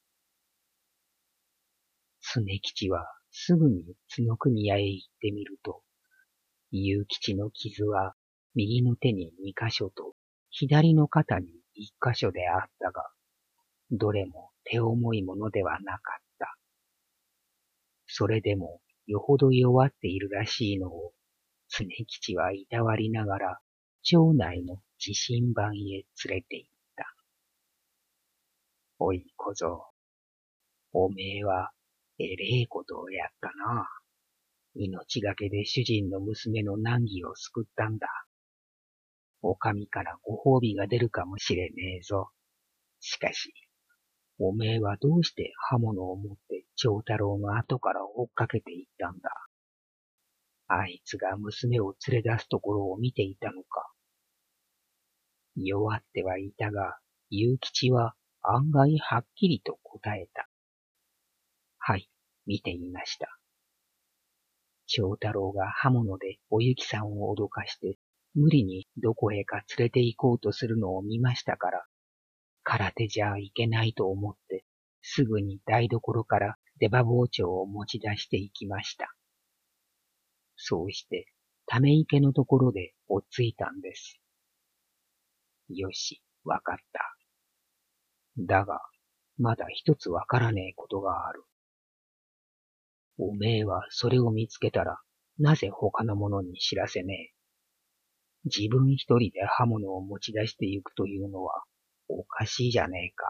常吉はすぐに角国屋へ行ってみると、祐吉の傷は右の手に2箇所と左の肩に1箇所であったが、どれも手重いものではなかった。それでもよほど弱っているらしいのを、常吉はいたわりながら町内の自身番へ連れて行った。おい小僧、おめえはえれえことをやったな。命がけで主人の娘の難儀を救ったんだ。お上からご褒美が出るかもしれねえぞ。しかし、おめえはどうして刃物を持って長太郎の後から追っかけていったんだ。あいつが娘を連れ出すところを見ていたのか。弱ってはいたが、祐吉は案外はっきりと答えた。はい、見ていました。長太郎が刃物でおゆきさんを脅かして、無理にどこへか連れて行こうとするのを見ましたから、空手じゃいけないと思って、すぐに台所から出刃包丁を持ち出して行きました。そうして、ため池のところで追っついたんです。よし、わかった。だが、まだ一つわからねえことがある。おめえはそれを見つけたら、なぜ他の者に知らせねえ。自分一人で刃物を持ち出して行くというのは、おかしいじゃねえか。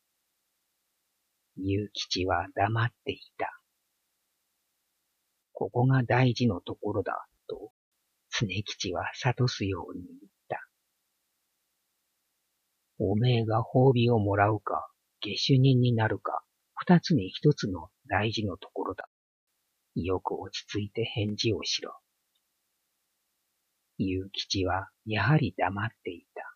祐吉は黙っていた。ここが大事のところだ、と、常吉は諭すように言った。おめえが褒美をもらうか、下手人になるか、二つに一つの大事のところだ。よく落ち着いて返事をしろ。祐吉はやはり黙っていた。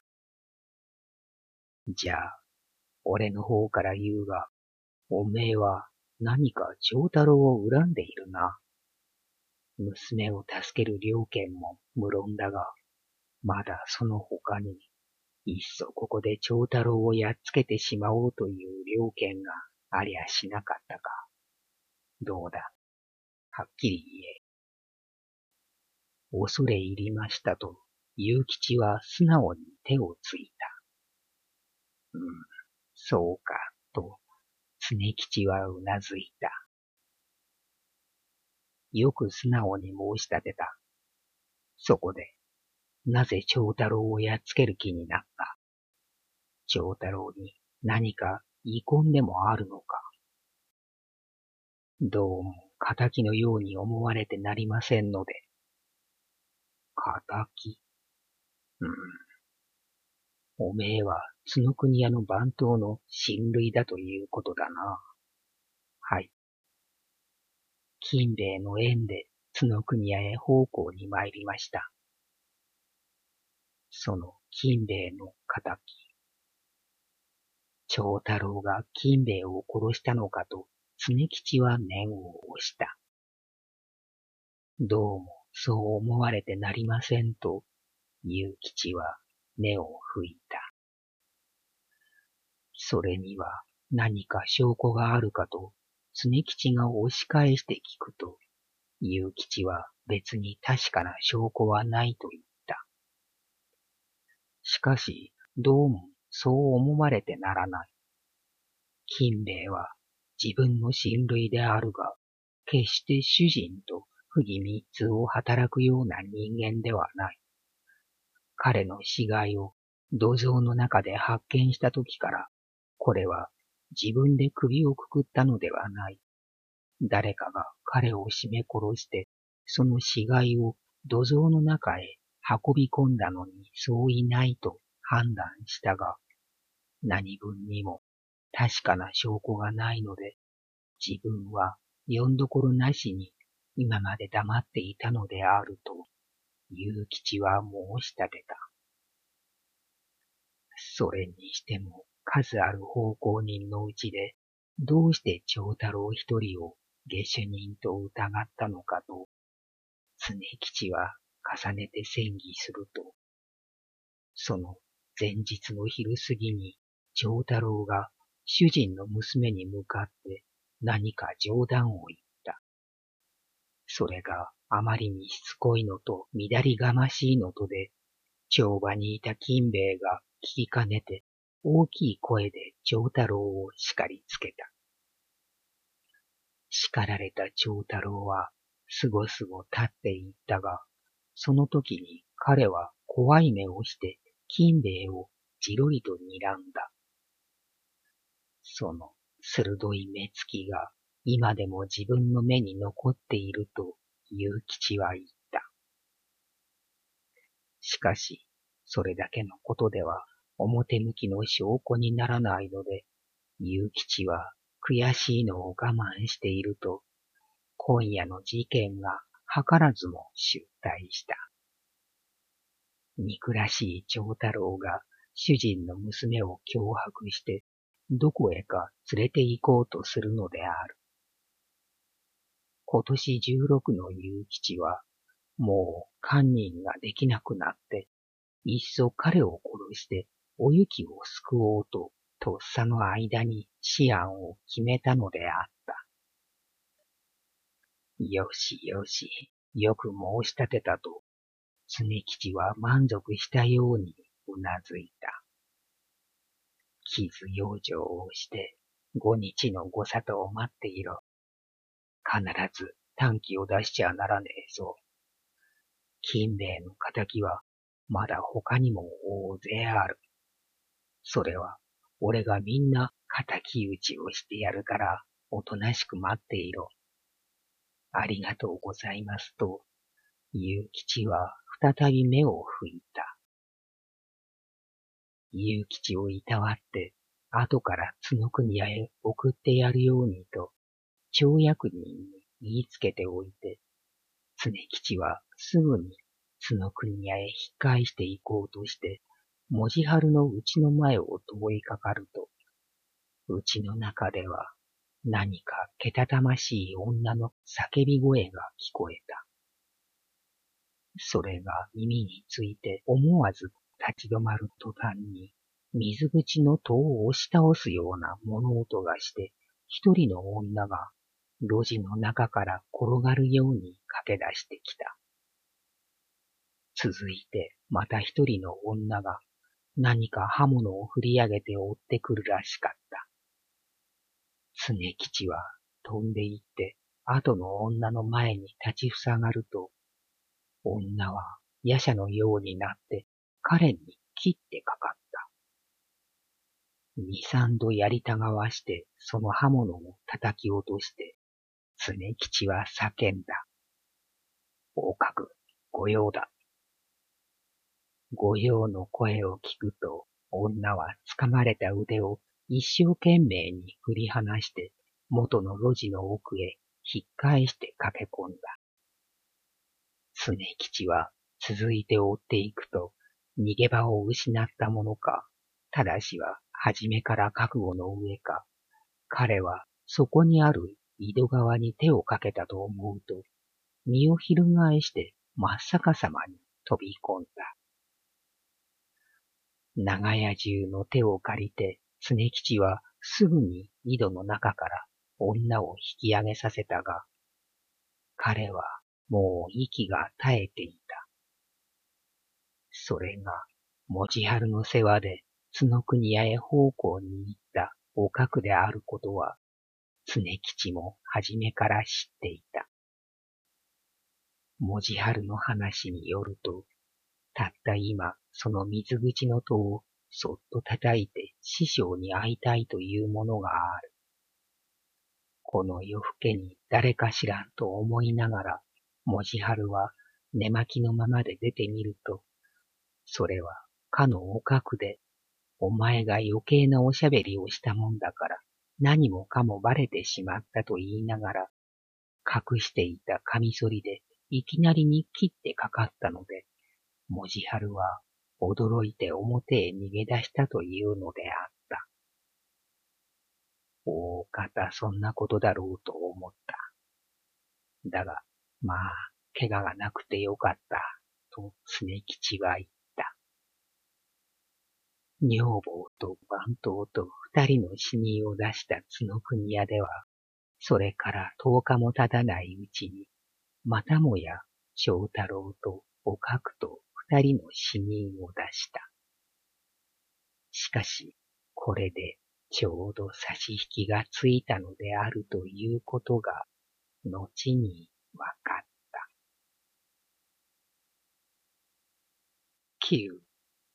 じゃあ、俺の方から言うが、おめえは何か長太郎を恨んでいるな。娘を助ける了見も無論だが、まだその他に、いっそここで長太郎をやっつけてしまおうという了見がありゃしなかったか。どうだ、はっきり言え。恐れ入りましたと、祐吉は素直に手をついた。そうか、と、常吉はうなずいた。よく素直に申し立てた。そこで、なぜ長太郎をやっつける気になった。長太郎に何か遺恨でもあるのか。どうも仇のように思われてなりませんので。仇？おめえは角国屋の番頭の親類だということだな。はい。金兵衛の縁で角国屋へ奉公に参りました。その金兵衛の仇。長太郎が金兵衛を殺したのかと常吉は念を押した。どうもそう思われてなりませんと、祐吉は根を吹いた。それには何か証拠があるかと、常吉が押し返して聞くと、祐吉は別に確かな証拠はないと言った。しかし、どうもそう思われてならない。金兵衛は自分の親類であるが、決して主人と不義密通を働くような人間ではない。彼の死骸を土蔵の中で発見したときから、これは自分で首をくくったのではない。誰かが彼を絞め殺して、その死骸を土蔵の中へ運び込んだのにそういないと判断したが、何分にも確かな証拠がないので、自分はよんどころなしに今まで黙っていたのであると、祐吉は申し立てた。それにしても数ある奉公人のうちで、どうして長太郎一人を下手人と疑ったのかと、常吉は重ねて詮議すると、その前日の昼過ぎに長太郎が主人の娘に向かって何か冗談を言った。それがあまりにしつこいのと乱りがましいのとで、帳場にいた金兵衛が聞きかねて大きい声で長太郎を叱りつけた。叱られた長太郎はすごすご立っていったが、その時に彼は怖い目をして金兵衛をじろりと睨んだ。その鋭い目つきが今でも自分の目に残っていると祐吉は言った。しかし、それだけのことでは表向きの証拠にならないので、祐吉は悔しいのを我慢していると、今夜の事件が図らずも出題した。憎らしい長太郎が主人の娘を脅迫して、どこへか連れて行こうとするのである。今年16の祐吉は、もう堪忍ができなくなって、いっそ彼を殺しておゆきを救おうと、とっさの間に思案を決めたのであった。よしよし、よく申し立てたと、常吉は満足したようにうなずいた。傷養生をして5日のご沙汰を待っていろ。必ず短気を出しちゃならねえぞ。金兵衛の仇はまだ他にも大勢ある。それは俺がみんな敵討ちをしてやるからおとなしく待っていろ。ありがとうございますと、祐吉は再び目を拭いた。祐吉をいたわって、後から角国屋へ送ってやるようにと、町役人に言いつけておいて、常吉はすぐに角国屋へ引っ返して行こうとして、文字春の家の前を通りかかると、家の中では何かけたたましい女の叫び声が聞こえた。それが耳について思わず立ち止まる途端に、水口の戸を押し倒すような物音がして、一人の女が路地の中から転がるように駆け出してきた。続いてまた一人の女が何か刃物を振り上げて追ってくるらしかった。常吉は飛んで行って後の女の前に立ちふさがると、女は夜叉のようになって彼に切ってかかった。二三度やりたがわしてその刃物を叩き落として、常吉は叫んだ。おかく、御用だ。御用の声を聞くと、女は掴まれた腕を一生懸命に振り離して、元の路地の奥へ引っ返して駆け込んだ。常吉は続いて追っていくと、逃げ場を失ったものか、ただしは初めから覚悟の上か、彼はそこにある井戸川に手をかけたと思うと、身を翻して真っ逆さまに飛び込んだ。長屋中の手を借りて、常吉はすぐに井戸の中から女を引き上げさせたが、彼はもう息が絶えていた。それが、持ち春の世話で角国屋へ奉公に行ったおかくであることは、常吉も初めから知っていた。文字春の話によると、たった今その水口の戸をそっと叩いて師匠に会いたいというものがある。この夜更けに誰か知らんと思いながら、文字春は寝巻きのままで出てみると、それはかのおかくで、お前が余計なおしゃべりをしたもんだから、何もかもばれてしまったと言いながら、隠していたカミソリでいきなりに切ってかかったので、文字春は驚いて表へ逃げ出したというのであった。大方そんなことだろうと思った。だが、まあ、怪我がなくてよかった、と常吉は言った。女房と番頭と二人の死人を出した角国屋では、それから10日も経たないうちに、またもや長太郎とおかくと二人の死人を出した。しかし、これでちょうど差し引きがついたのであるということが、後にわかった。9.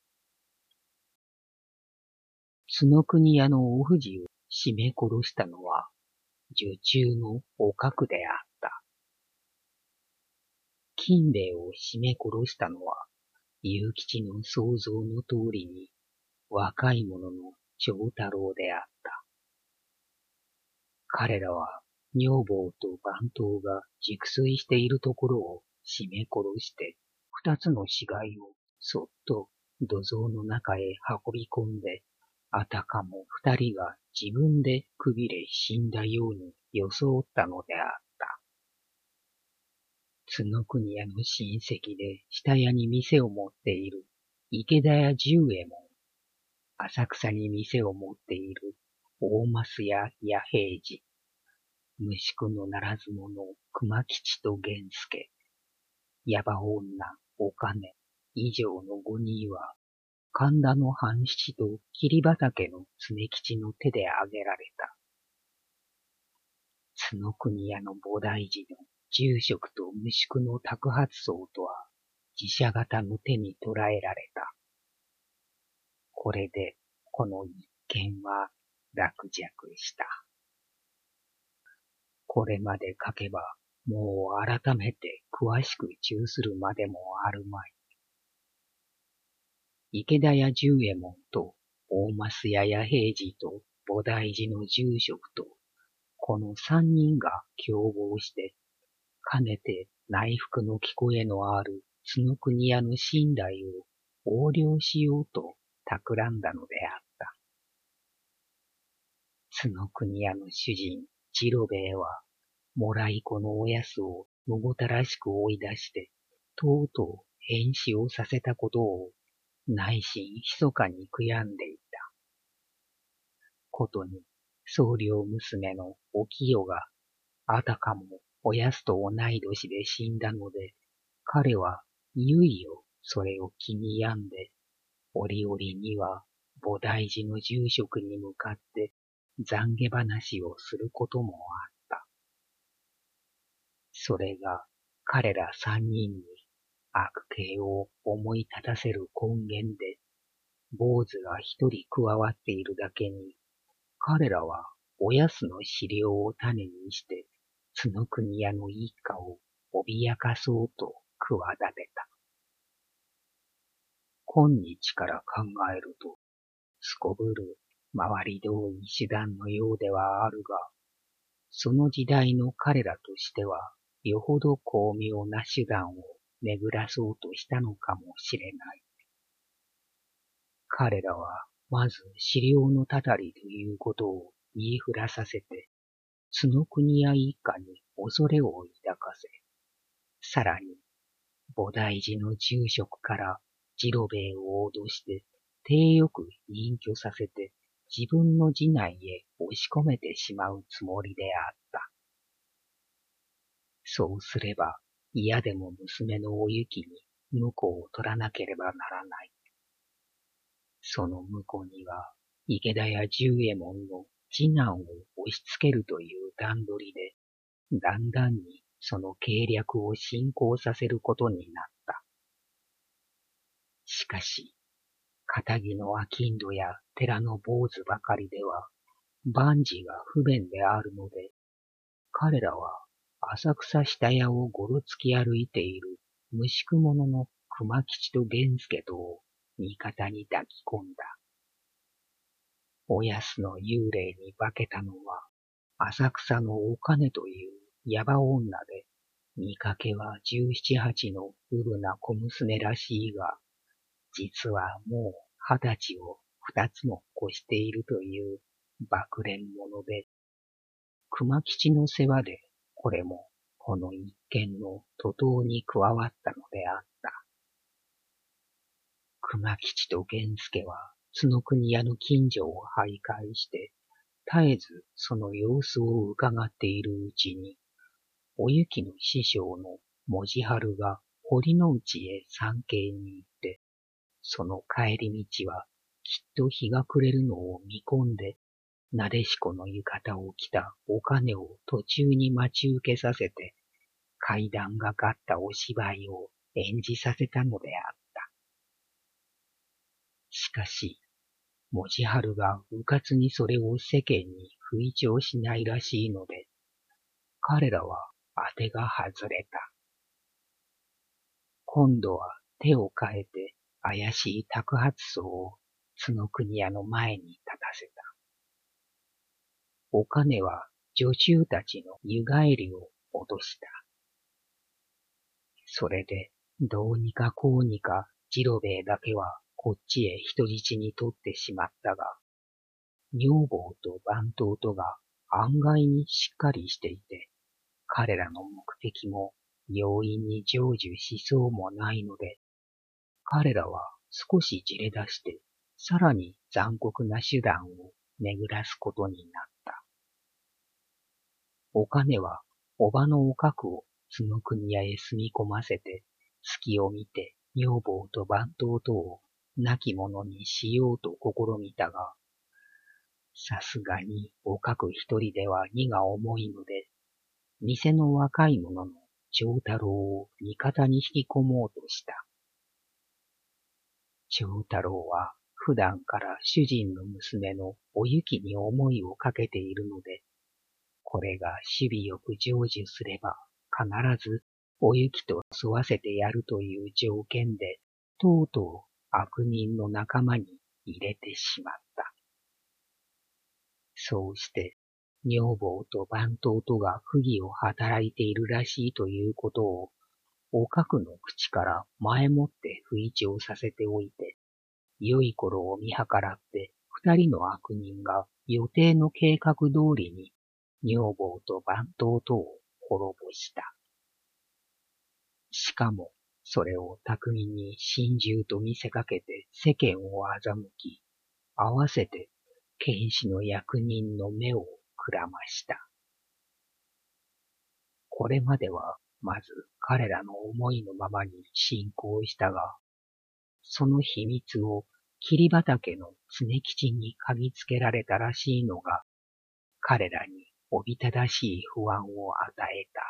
角国屋のお藤を絞め殺したのは、女中のおかくであった。金兵衛を絞め殺したのは、勇吉の想像の通りに、若い者の長太郎であった。彼らは、女房と番頭が熟睡しているところを絞め殺して、二つの死骸をそっと土蔵の中へ運び込んで、あたかも二人が自分でくびれ死んだように装ったのであった。角国屋の親戚で下屋に店を持っている池田屋十右衛門、浅草に店を持っている大増屋弥平次、息子のならず者熊吉と源助、矢場女、お金、以上の五人は、神田の半七と桐畑の常吉の手で挙げられた。角国屋の菩提寺の住職と息子の托発僧とは、自社型の手に捕らえられた。これで、この一件は落着した。これまで書けば、もう改めて詳しく注するまでもあるまい。池田屋十右衛門と大増屋弥平次と菩提寺の住職と、この三人が共謀して、かねて内服の聞こえのある角国屋の寝台を横領しようと企んだのであった。角国屋の主人、次郎兵衛は、もらい子のおやすをむごたらしく追い出して、とうとう変死をさせたことを内心密かに悔やんでいた。ことに、僧侶娘のお清が、あたかもおやすと同い年で死んだので、彼はいよいよそれを気に病んで、折々には菩提寺の住職に向かって懺悔話をすることもあった。それが彼ら三人に悪形を思い立たせる根源で、坊主が一人加わっているだけに、彼らはおやすの資料を種にして、角国屋の一家を脅かそうと企てた。今日から考えると、すこぶる回り遠い手段のようではあるが、その時代の彼らとしては、よほど巧妙な手段を巡らそうとしたのかもしれない。彼らは、まず資料のたたりということを言いふらさせて、 角国屋一家に恐れを抱かせ、さらに、菩提寺の住職から次郎兵衛を脅して体よく隠居させて自分の寺内へ押し込めてしまうつもりであった。そうすれば嫌でも娘のお雪に婿を取らなければならない。その婿には池田屋十右衛門の次男を押し付けるという段取りで、だんだんにその計略を進行させることになった。しかし、堅気の商人や寺の坊主ばかりでは、万事が不便であるので、彼らは浅草下屋をごろつき歩いている無宿者の熊吉と源助とを味方に抱き込んだ。おやすの幽霊に化けたのは、浅草のお金というヤバ女で、見かけは17、8のうぶな小娘らしいが、実はもう20歳を2つも越しているという爆練者で、熊吉の世話でこれもこの一件の徒党に加わったのであった。熊吉と源助は角国屋の近所を徘徊して、絶えずその様子を伺っているうちに、お雪の師匠の文字春が堀之内へ参詣に行って、その帰り道はきっと日が暮れるのを見込んで、なでしこの浴衣を着たお金を途中に待ち受けさせて、階段がかったお芝居を演じさせたのであった。しかし、文字春がうかつにそれを世間に吹聴しないらしいので、彼らは当てが外れた。今度は手を変えて怪しい托鉢僧を角国屋の前に立たせた。お金は女中たちの湯帰りを脅した。それでどうにかこうにか次郎兵衛だけはこっちへ人質に取ってしまったが、女房と番頭とが案外にしっかりしていて、彼らの目的も容易に成就しそうもないので、彼らは少しじれ出して、さらに残酷な手段を巡らすことになった。お金は、おばのおかくを角国屋へ住み込ませて、隙を見て女房と番頭とを亡き者にしようと試みたが、さすがにおかく一人では荷が重いので、店の若い者の長太郎を味方に引き込もうとした。長太郎は普段から主人の娘のお雪に思いをかけているので、これが首尾よく成就すれば必ずお雪と沿わせてやるという条件で、とうとう悪人の仲間に入れてしまった。そうして、女房と番頭とが不義を働いているらしいということを、おかくの口から前もって吹聴させておいて、良い頃を見計らって二人の悪人が予定の計画通りに女房と番頭とを滅ぼした。しかも、それを巧みに心中と見せかけて世間を欺き、合わせて剣士の役人の目をくらました。これまではまず彼らの思いのままに進行したが、その秘密を桐畑の常吉に嗅ぎつけられたらしいのが、彼らにおびただしい不安を与えた。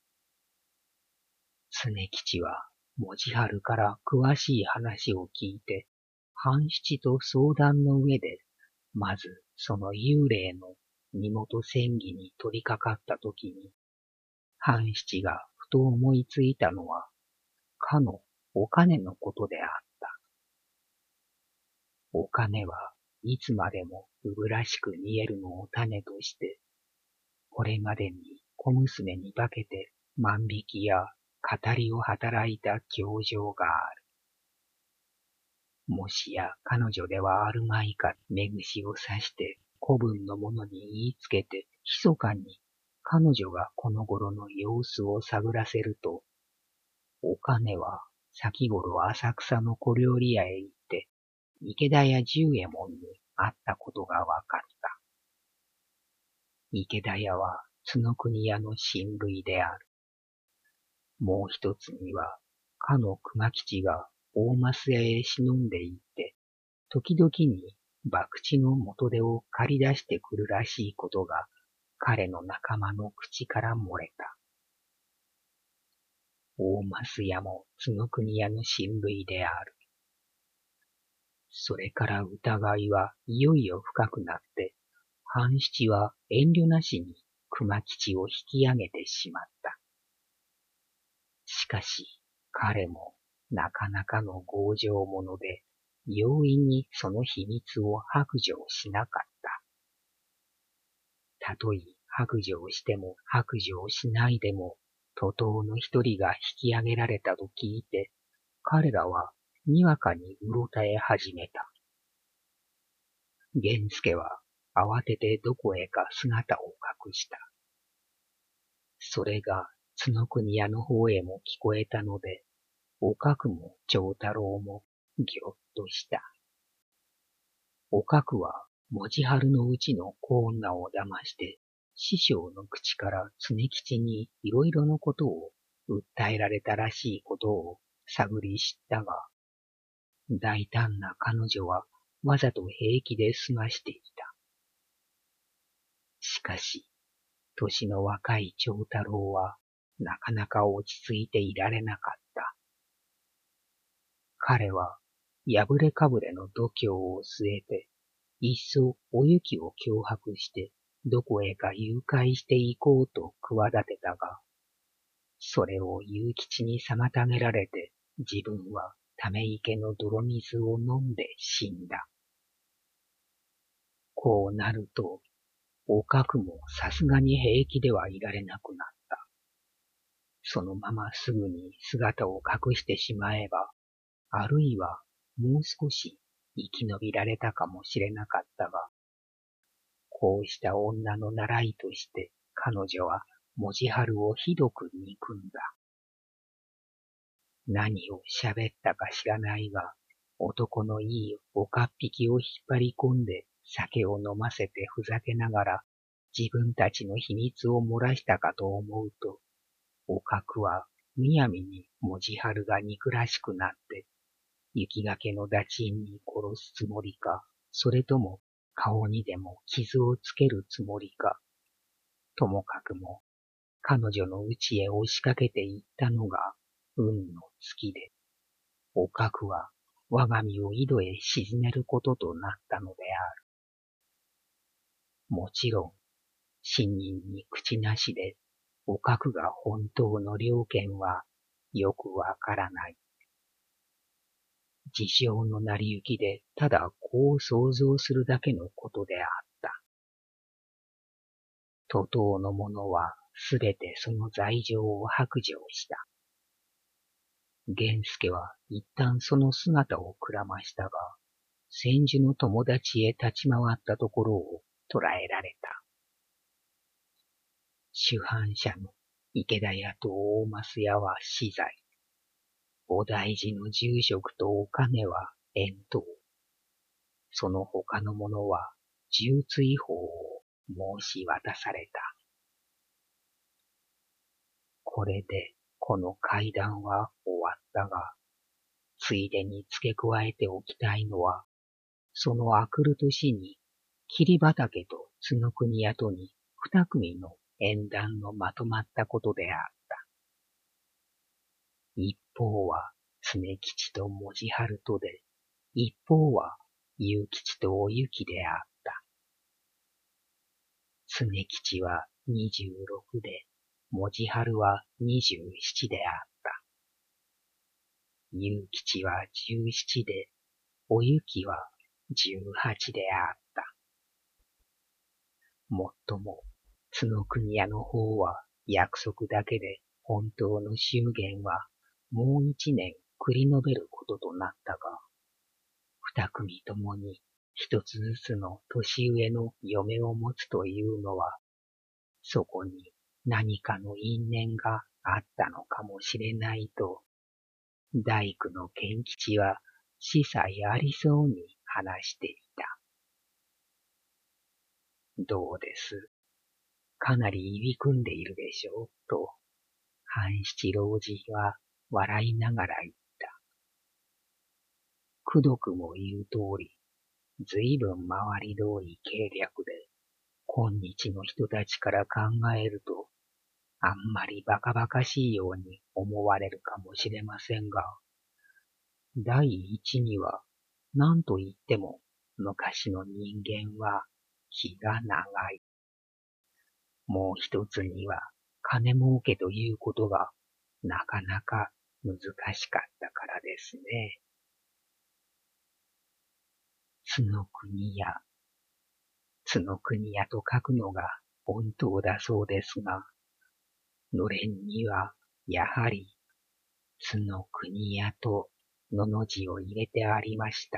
常吉は文字春から詳しい話を聞いて、半七と相談の上で、まずその幽霊の身元詮議に取り掛かったときに、半七がふと思いついたのは、かのお金のことであった。お金はいつまでもうぶらしく見えるのを種として、これまでに小娘に化けて万引きや語りを働いた教場がある。もしや彼女ではあるまいか目串を刺して子分の者に言いつけて密かに彼女がこの頃の様子を探らせると、お金は先頃浅草の小料理屋へ行って、池田屋十右衛門に会ったことがわかった。池田屋は角国屋の親類である。もう一つには、かの熊吉が大増屋へ忍んで行って、時々に博打の元手を借り出してくるらしいことが、彼の仲間の口から漏れた。大増屋も角国屋の親類である。それから疑いはいよいよ深くなって、半七は遠慮なしに熊吉を引き上げてしまった。しかし彼もなかなかの強情者で、容易にその秘密を白状しなかった。たとえ白状しても白状しないでも、徒党の一人が引き上げられたと聞いて、彼らはにわかにうろたえ始めた。源助は慌ててどこへか姿を隠した。それが角国屋の方へも聞こえたので、おかくも長太郎もぎょっとした。おかくは文字春のうちの小女を騙して、師匠の口から常吉にいろいろのことを訴えられたらしいことを探り知ったが、大胆な彼女はわざと平気で済ましていた。しかし、年の若い長太郎はなかなか落ち着いていられなかった。彼は破れかぶれの度胸を据えて、いっそお雪を脅迫してどこへか誘拐していこうと企てたが、それを勇吉に妨げられて自分はため池の泥水を飲んで死んだ。こうなると、おかくもさすがに平気ではいられなくなった。そのまますぐに姿を隠してしまえば、あるいはもう少し生き延びられたかもしれなかったが、こうした女の習いとして彼女は文字春をひどく憎んだ。何を喋ったか知らないが、男のいいおかっぴきを引っ張り込んで酒を飲ませてふざけながら自分たちの秘密を漏らしたかと思うと、おかくはむやみに文字春が憎らしくなって、雪がけの駄賃に殺すつもりか、それとも顔にでも傷をつけるつもりか、ともかくも彼女の家へ押しかけていったのが運の月で、おかくは我が身を井戸へ沈めることとなったのである。もちろん、信任に口なしで、おかくが本当の了見はよくわからない。事情の成り行きでただこう想像するだけのことであった。徒党の者はすべてその罪状を白状した。源助は一旦その姿をくらましたが、千住の友達へ立ち回ったところを捕らえられた。主犯者の池田屋と大増屋は死罪。お大事の住職とお金は遠島。その他の者は重追法を申し渡された。これでこの会談は終わったが、ついでに付け加えておきたいのは、そのあくる年に桐畑と角国屋とに二組の縁談のまとまったことであった。一方は常吉と文字春とで、一方は勇吉とお雪であった。常吉は26で、文字春は27であった。勇吉は17で、お雪は18であった。もっとも、角国屋の方は約束だけで本当の祝言はもう1年繰り延べることとなったが、二組ともに一つずつの年上の嫁を持つというのは、そこに何かの因縁があったのかもしれないと、大工の賢吉は司祭ありそうに話していた。どうです？かなり入り組んでいるでしょうと、半七老人は笑いながら言った。くどくも言う通り、ずいぶん回り通り計略で、今日の人たちから考えると、あんまりバカバカしいように思われるかもしれませんが、第一には、何と言っても、昔の人間は気が長い。もう一つには、金儲けということが、なかなか難しかったからですね。津の国屋。津の国屋と書くのが本当だそうですが、のれんにはやはり津の国屋とのの字を入れてありました。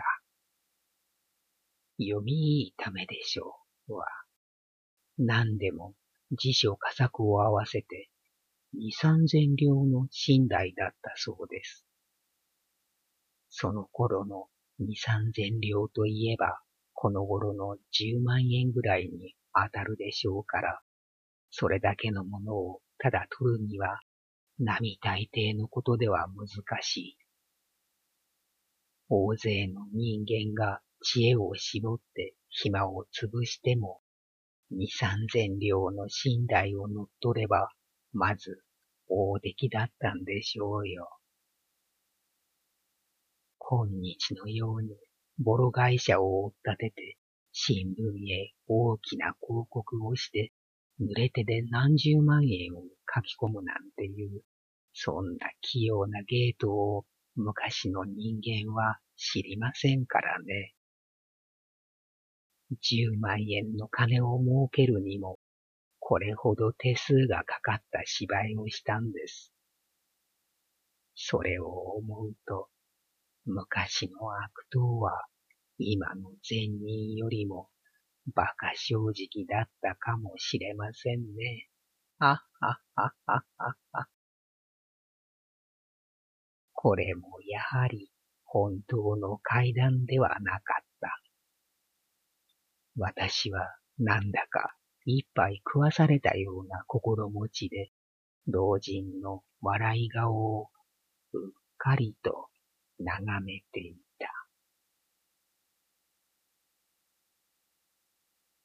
読みいいためでしょうは、何でも辞書佳作を合わせて二三千両の寝台だったそうです。その頃の二三千両といえば、この頃の10万円ぐらいに当たるでしょうから、それだけのものをただ取るには、並大抵のことでは難しい。大勢の人間が知恵を絞って暇を潰しても、二三千両の寝台を乗っ取れば、まず大出来だったんでしょうよ。今日のように、ボロ会社を追っ立てて、新聞へ大きな広告をして、濡れ手で何十万円を書き込むなんていう、そんな器用な芸当を昔の人間は知りませんからね。10万円の金を儲けるにも、これほど手数がかかった芝居をしたんです。それを思うと、昔の悪党は今の善人よりも馬鹿正直だったかもしれませんね。あっはっはっはっはっは。これもやはり本当の怪談ではなかった。私はなんだか一杯食わされたような心持ちで、老人の笑い顔をうっかりと眺めていた。